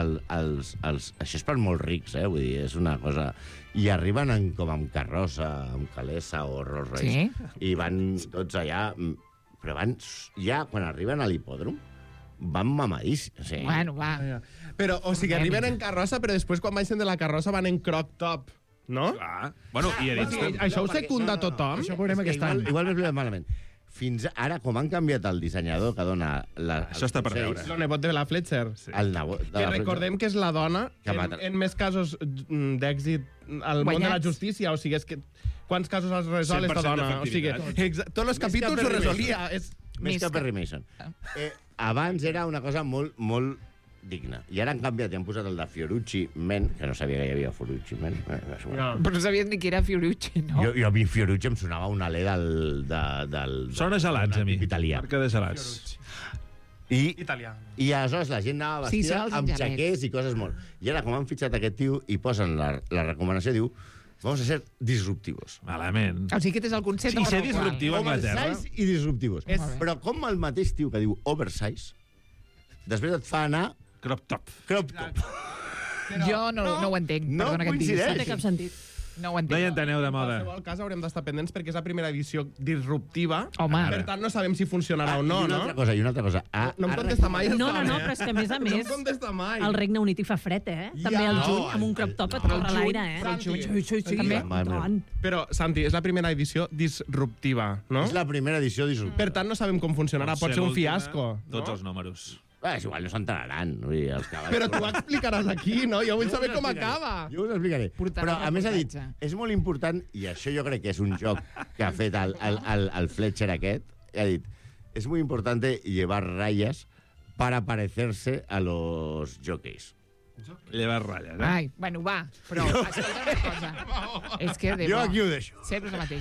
Speaker 10: això és per molt rics, vull dir, és una cosa... I arriben com amb carrossa, amb calessa o Rolls Royce. I van tots allà... Però van ja, quan arriben a l'hipòdrom, van mamadíssims. Sí.
Speaker 3: Bueno, va.
Speaker 13: Però, o sigui, arriben en carrossa, però després quan baixen de la carrossa van en crop top, no?
Speaker 12: Clar. Bueno, i
Speaker 13: això ho secunda tothom?
Speaker 10: Això ho veurem aquest any. Igual m'he explicat malament. Fins ara, com han canviat el dissenyador que dona...
Speaker 12: Això està per veure.
Speaker 13: El nebot de la Fletcher.
Speaker 10: El nebot de la Fletcher.
Speaker 13: Que recordem que és la dona en més casos d'èxit al món de la justícia. O sigui, és que... Quants casos has resolt esta dona? O sigui, tots els capítols ho resolia.
Speaker 10: Més que Perry Mason. Abans era una cosa molt, molt digna. I ara han canviat i han posat el de Fiorucci Men, que no sabia que hi havia Fiorucci Men.
Speaker 3: Però no sabies ni que era Fiorucci, no?
Speaker 10: Jo a mi Fiorucci em sonava un alè del
Speaker 12: Sona gelats, a mi.
Speaker 10: Italià.
Speaker 12: Marca de gelats.
Speaker 13: Italià.
Speaker 10: I aleshores la gent anava vestida amb xaquers i coses molt. I ara, com han fitxat aquest tio i posen la recomanació, diu vamos a ser disruptivos.
Speaker 12: Malament.
Speaker 3: O sigui, aquest és el concepte.
Speaker 12: Sí, ser disruptiu a Anglaterra.
Speaker 10: Oversize i disruptivos. Però com el mateix tio que diu oversize, després et fa anar...
Speaker 12: Crop top.
Speaker 3: Jo no ho entenc. Perdona que et digui.
Speaker 11: No té cap sentit.
Speaker 3: No ho entenc.
Speaker 12: No hi enteneu de moda.
Speaker 13: En qualsevol cas, haurem d'estar pendents perquè és la primera edició disruptiva.
Speaker 3: Home.
Speaker 13: Per tant, no sabem si funcionarà o no, no?
Speaker 10: I una altra cosa.
Speaker 13: No em contesta mai el
Speaker 11: No, però és que a més
Speaker 13: No em contesta mai.
Speaker 11: el Regne Unit hi fa fred, També al juny, amb un crop top et corre l'aire,
Speaker 13: Sí. Però, Santi, és la primera edició disruptiva, no?
Speaker 10: És la primera edició disruptiva.
Speaker 13: Per tant, no sabem com funcionarà. Pot ser un fiasco.
Speaker 12: Tots els números.
Speaker 10: És igual, no s'enteraran. Els cavalls...
Speaker 13: Però tu ho explicaràs aquí, no? Jo vull saber com acaba.
Speaker 10: Jo us explicaré. Però, a més, ha dit, és molt important, i això jo crec que és un joc que ha fet el Fletcher aquest, ha dit, és molt important llevar rayas para parecerse a los jockeys.
Speaker 12: Llevar ratlles,
Speaker 3: Ai, bueno, va, però escolta una cosa. És que...
Speaker 10: Jo aquí ho deixo.
Speaker 3: Sempre és el mateix.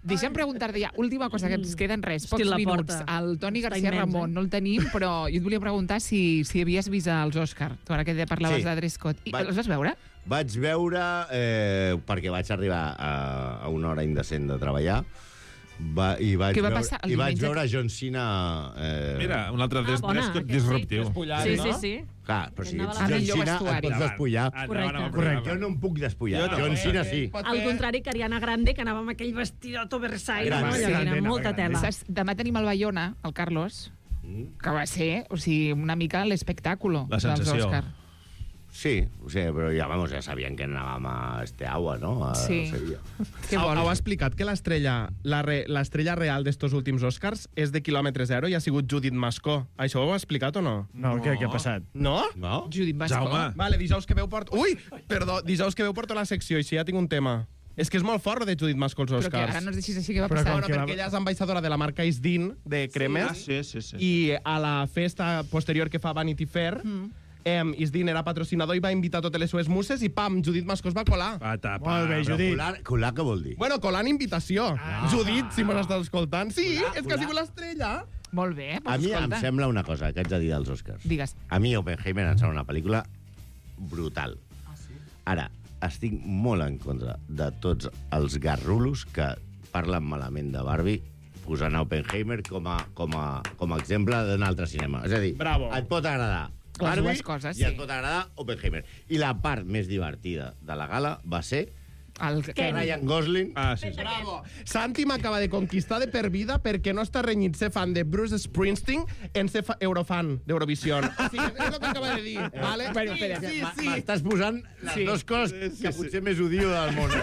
Speaker 3: Deixa'm preguntar-te ja, última cosa, que ens queden res, pocs
Speaker 11: la
Speaker 3: minuts.
Speaker 11: porta.
Speaker 3: El Toni
Speaker 11: Està
Speaker 3: García
Speaker 11: immens,
Speaker 3: Ramon no el tenim, però jo et volia preguntar si havies vist els Òscar, tu ara que parlaves
Speaker 10: Sí.
Speaker 3: de dress code. Els vas veure?
Speaker 10: Vaig veure, perquè vaig arribar a una hora indecent de treballar, i vaig
Speaker 3: Què va
Speaker 10: veure,
Speaker 3: passar el
Speaker 10: i vaig
Speaker 3: diumenge?
Speaker 10: veure John Cena...
Speaker 12: Mira, un altre dress
Speaker 11: bona,
Speaker 12: code
Speaker 11: aquest
Speaker 12: disruptiu.
Speaker 11: Sí.
Speaker 10: Clar, però si ets
Speaker 11: Anava a la
Speaker 10: John
Speaker 11: millor
Speaker 10: Cena et
Speaker 3: vestuari.
Speaker 10: pots despullar.
Speaker 11: Correcte.
Speaker 10: Jo no em puc despullar.
Speaker 12: Jo no.
Speaker 10: John Cena sí.
Speaker 11: Al contrari que Ariana Grande, que anava amb aquell vestidot oversize, no?
Speaker 10: Sí,
Speaker 11: Allò era molta tela.
Speaker 3: Saps, demà tenim el Bayona, el Carlos, que va ser, una mica l'espectàculo
Speaker 12: La
Speaker 3: dels
Speaker 12: sensació.
Speaker 3: Òscar.
Speaker 10: Sí, però ja sabien que anàvem a Agua, no? A
Speaker 3: Sí.
Speaker 10: Sevilla.
Speaker 3: Què vols?
Speaker 13: Heu explicat que l'estrella real d'estos últims Oscars és de quilòmetre zero i ha sigut Judit Mascó. Això ho heu explicat o no?
Speaker 15: No, què ha passat?
Speaker 13: No?
Speaker 10: No?
Speaker 3: Judit Mascó.
Speaker 12: Jaume.
Speaker 13: Vale, dijous que veu porto... Ui, perdó, dijous que veu porto la secció, i així ja tinc un tema. És que és molt fort de Judit Mascó als
Speaker 3: Però que
Speaker 13: Oscars.
Speaker 3: ara no ens deixis així, què va
Speaker 15: Però
Speaker 3: passar?
Speaker 13: Bueno, perquè ella és ambaixadora de la marca Isdin, de cremes,
Speaker 12: Sí.
Speaker 13: i a la festa posterior que fa Vanity Fair, Isdin era patrocinador i va invitar totes les sues muses i pam, Judit Mascó es va colar.
Speaker 15: Molt bé, Judit.
Speaker 10: Colar què vol dir?
Speaker 13: Bueno, colant invitació. Judit, si mos estàs escoltant. Sí, és que ha sigut l'estrella.
Speaker 3: Molt bé,
Speaker 10: A mi em
Speaker 3: escolta.
Speaker 10: sembla una cosa que haig de dir dels Oscars.
Speaker 3: Digues.
Speaker 10: A mi Oppenheimer em sembla una pel·lícula brutal. Ara, estic molt en contra de tots els garrulos que parlen malament de Barbie posant a Oppenheimer com a exemple d'un altre cinema. És a dir,
Speaker 13: Bravo.
Speaker 10: et pot agradar
Speaker 3: Les
Speaker 10: Barbie
Speaker 3: dues coses,
Speaker 10: i et
Speaker 3: sí.
Speaker 10: pot agradar Oppenheimer. I la part més divertida de la gala va ser Ryan Gosling.
Speaker 12: Sí.
Speaker 13: Bravo. Santi m'acaba de conquistar de per vida perquè no està renyit ser fan de Bruce Springsteen en ser eurofan d'Eurovisió. O sigui, és el que acaba de dir. Vale?
Speaker 3: Bueno, espera.
Speaker 13: Sí.
Speaker 10: M'estàs posant les dues coses que potser més odio del món.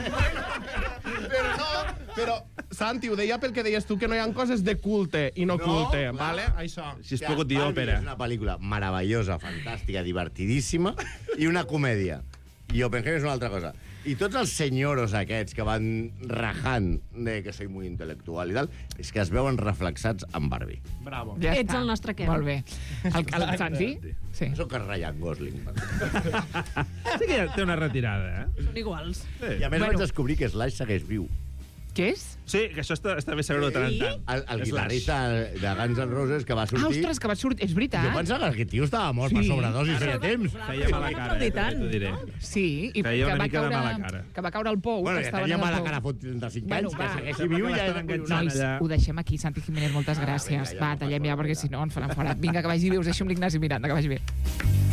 Speaker 13: Però, Santi, ho deia pel que deies tu, que no hi ha coses de culte i no culte,
Speaker 10: clar.
Speaker 13: vale? Això.
Speaker 12: Si has pogut dir òpera.
Speaker 10: És una pel·lícula meravellosa, fantàstica, divertidíssima i una comèdia. I Oppenheimer és una altra cosa. I tots els senyoros aquests que van rajant de que soy muy intel·lectual i tal, és que es veuen reflexats en Barbie.
Speaker 13: Bravo.
Speaker 3: Ja
Speaker 11: Ets
Speaker 3: està.
Speaker 11: el nostre Ken.
Speaker 3: Molt bé. El Santi? Sí.
Speaker 10: Soc el Ryan Gosling.
Speaker 12: Sí que té una retirada,
Speaker 11: Són iguals.
Speaker 10: I a més vaig descobrir que Slash segueix viu.
Speaker 3: Què és?
Speaker 12: Sí, que això està bé saber-ho de tant en tant.
Speaker 10: El guitarrista de Guns N' Roses que va sortir...
Speaker 3: Ostres, que va sortir... És veritat.
Speaker 10: Jo pensava que aquest tio estava mort per sobredosis feia temps.
Speaker 12: Feia mala cara, t'ho diré.
Speaker 3: Sí, i
Speaker 12: Feia
Speaker 3: que
Speaker 12: una
Speaker 3: va
Speaker 12: mica de
Speaker 3: caure,
Speaker 12: mala cara.
Speaker 3: que va caure al pou.
Speaker 10: Bueno,
Speaker 3: que
Speaker 10: ja
Speaker 3: estava
Speaker 10: tenia
Speaker 3: en el
Speaker 10: mala
Speaker 3: pou.
Speaker 10: cara fot 35
Speaker 3: Bueno,
Speaker 10: anys, que
Speaker 3: va.
Speaker 10: segueixi viu ja és
Speaker 3: Nois, ho deixem aquí, Santi Jiménez, moltes gràcies.
Speaker 10: vinga, ja
Speaker 3: Va,
Speaker 10: no
Speaker 3: tallem
Speaker 10: passa
Speaker 3: ja, perquè si no ens faran fora. Vinga, que vagi bé, us deixo amb l'Ignasi Miranda, que vagi bé.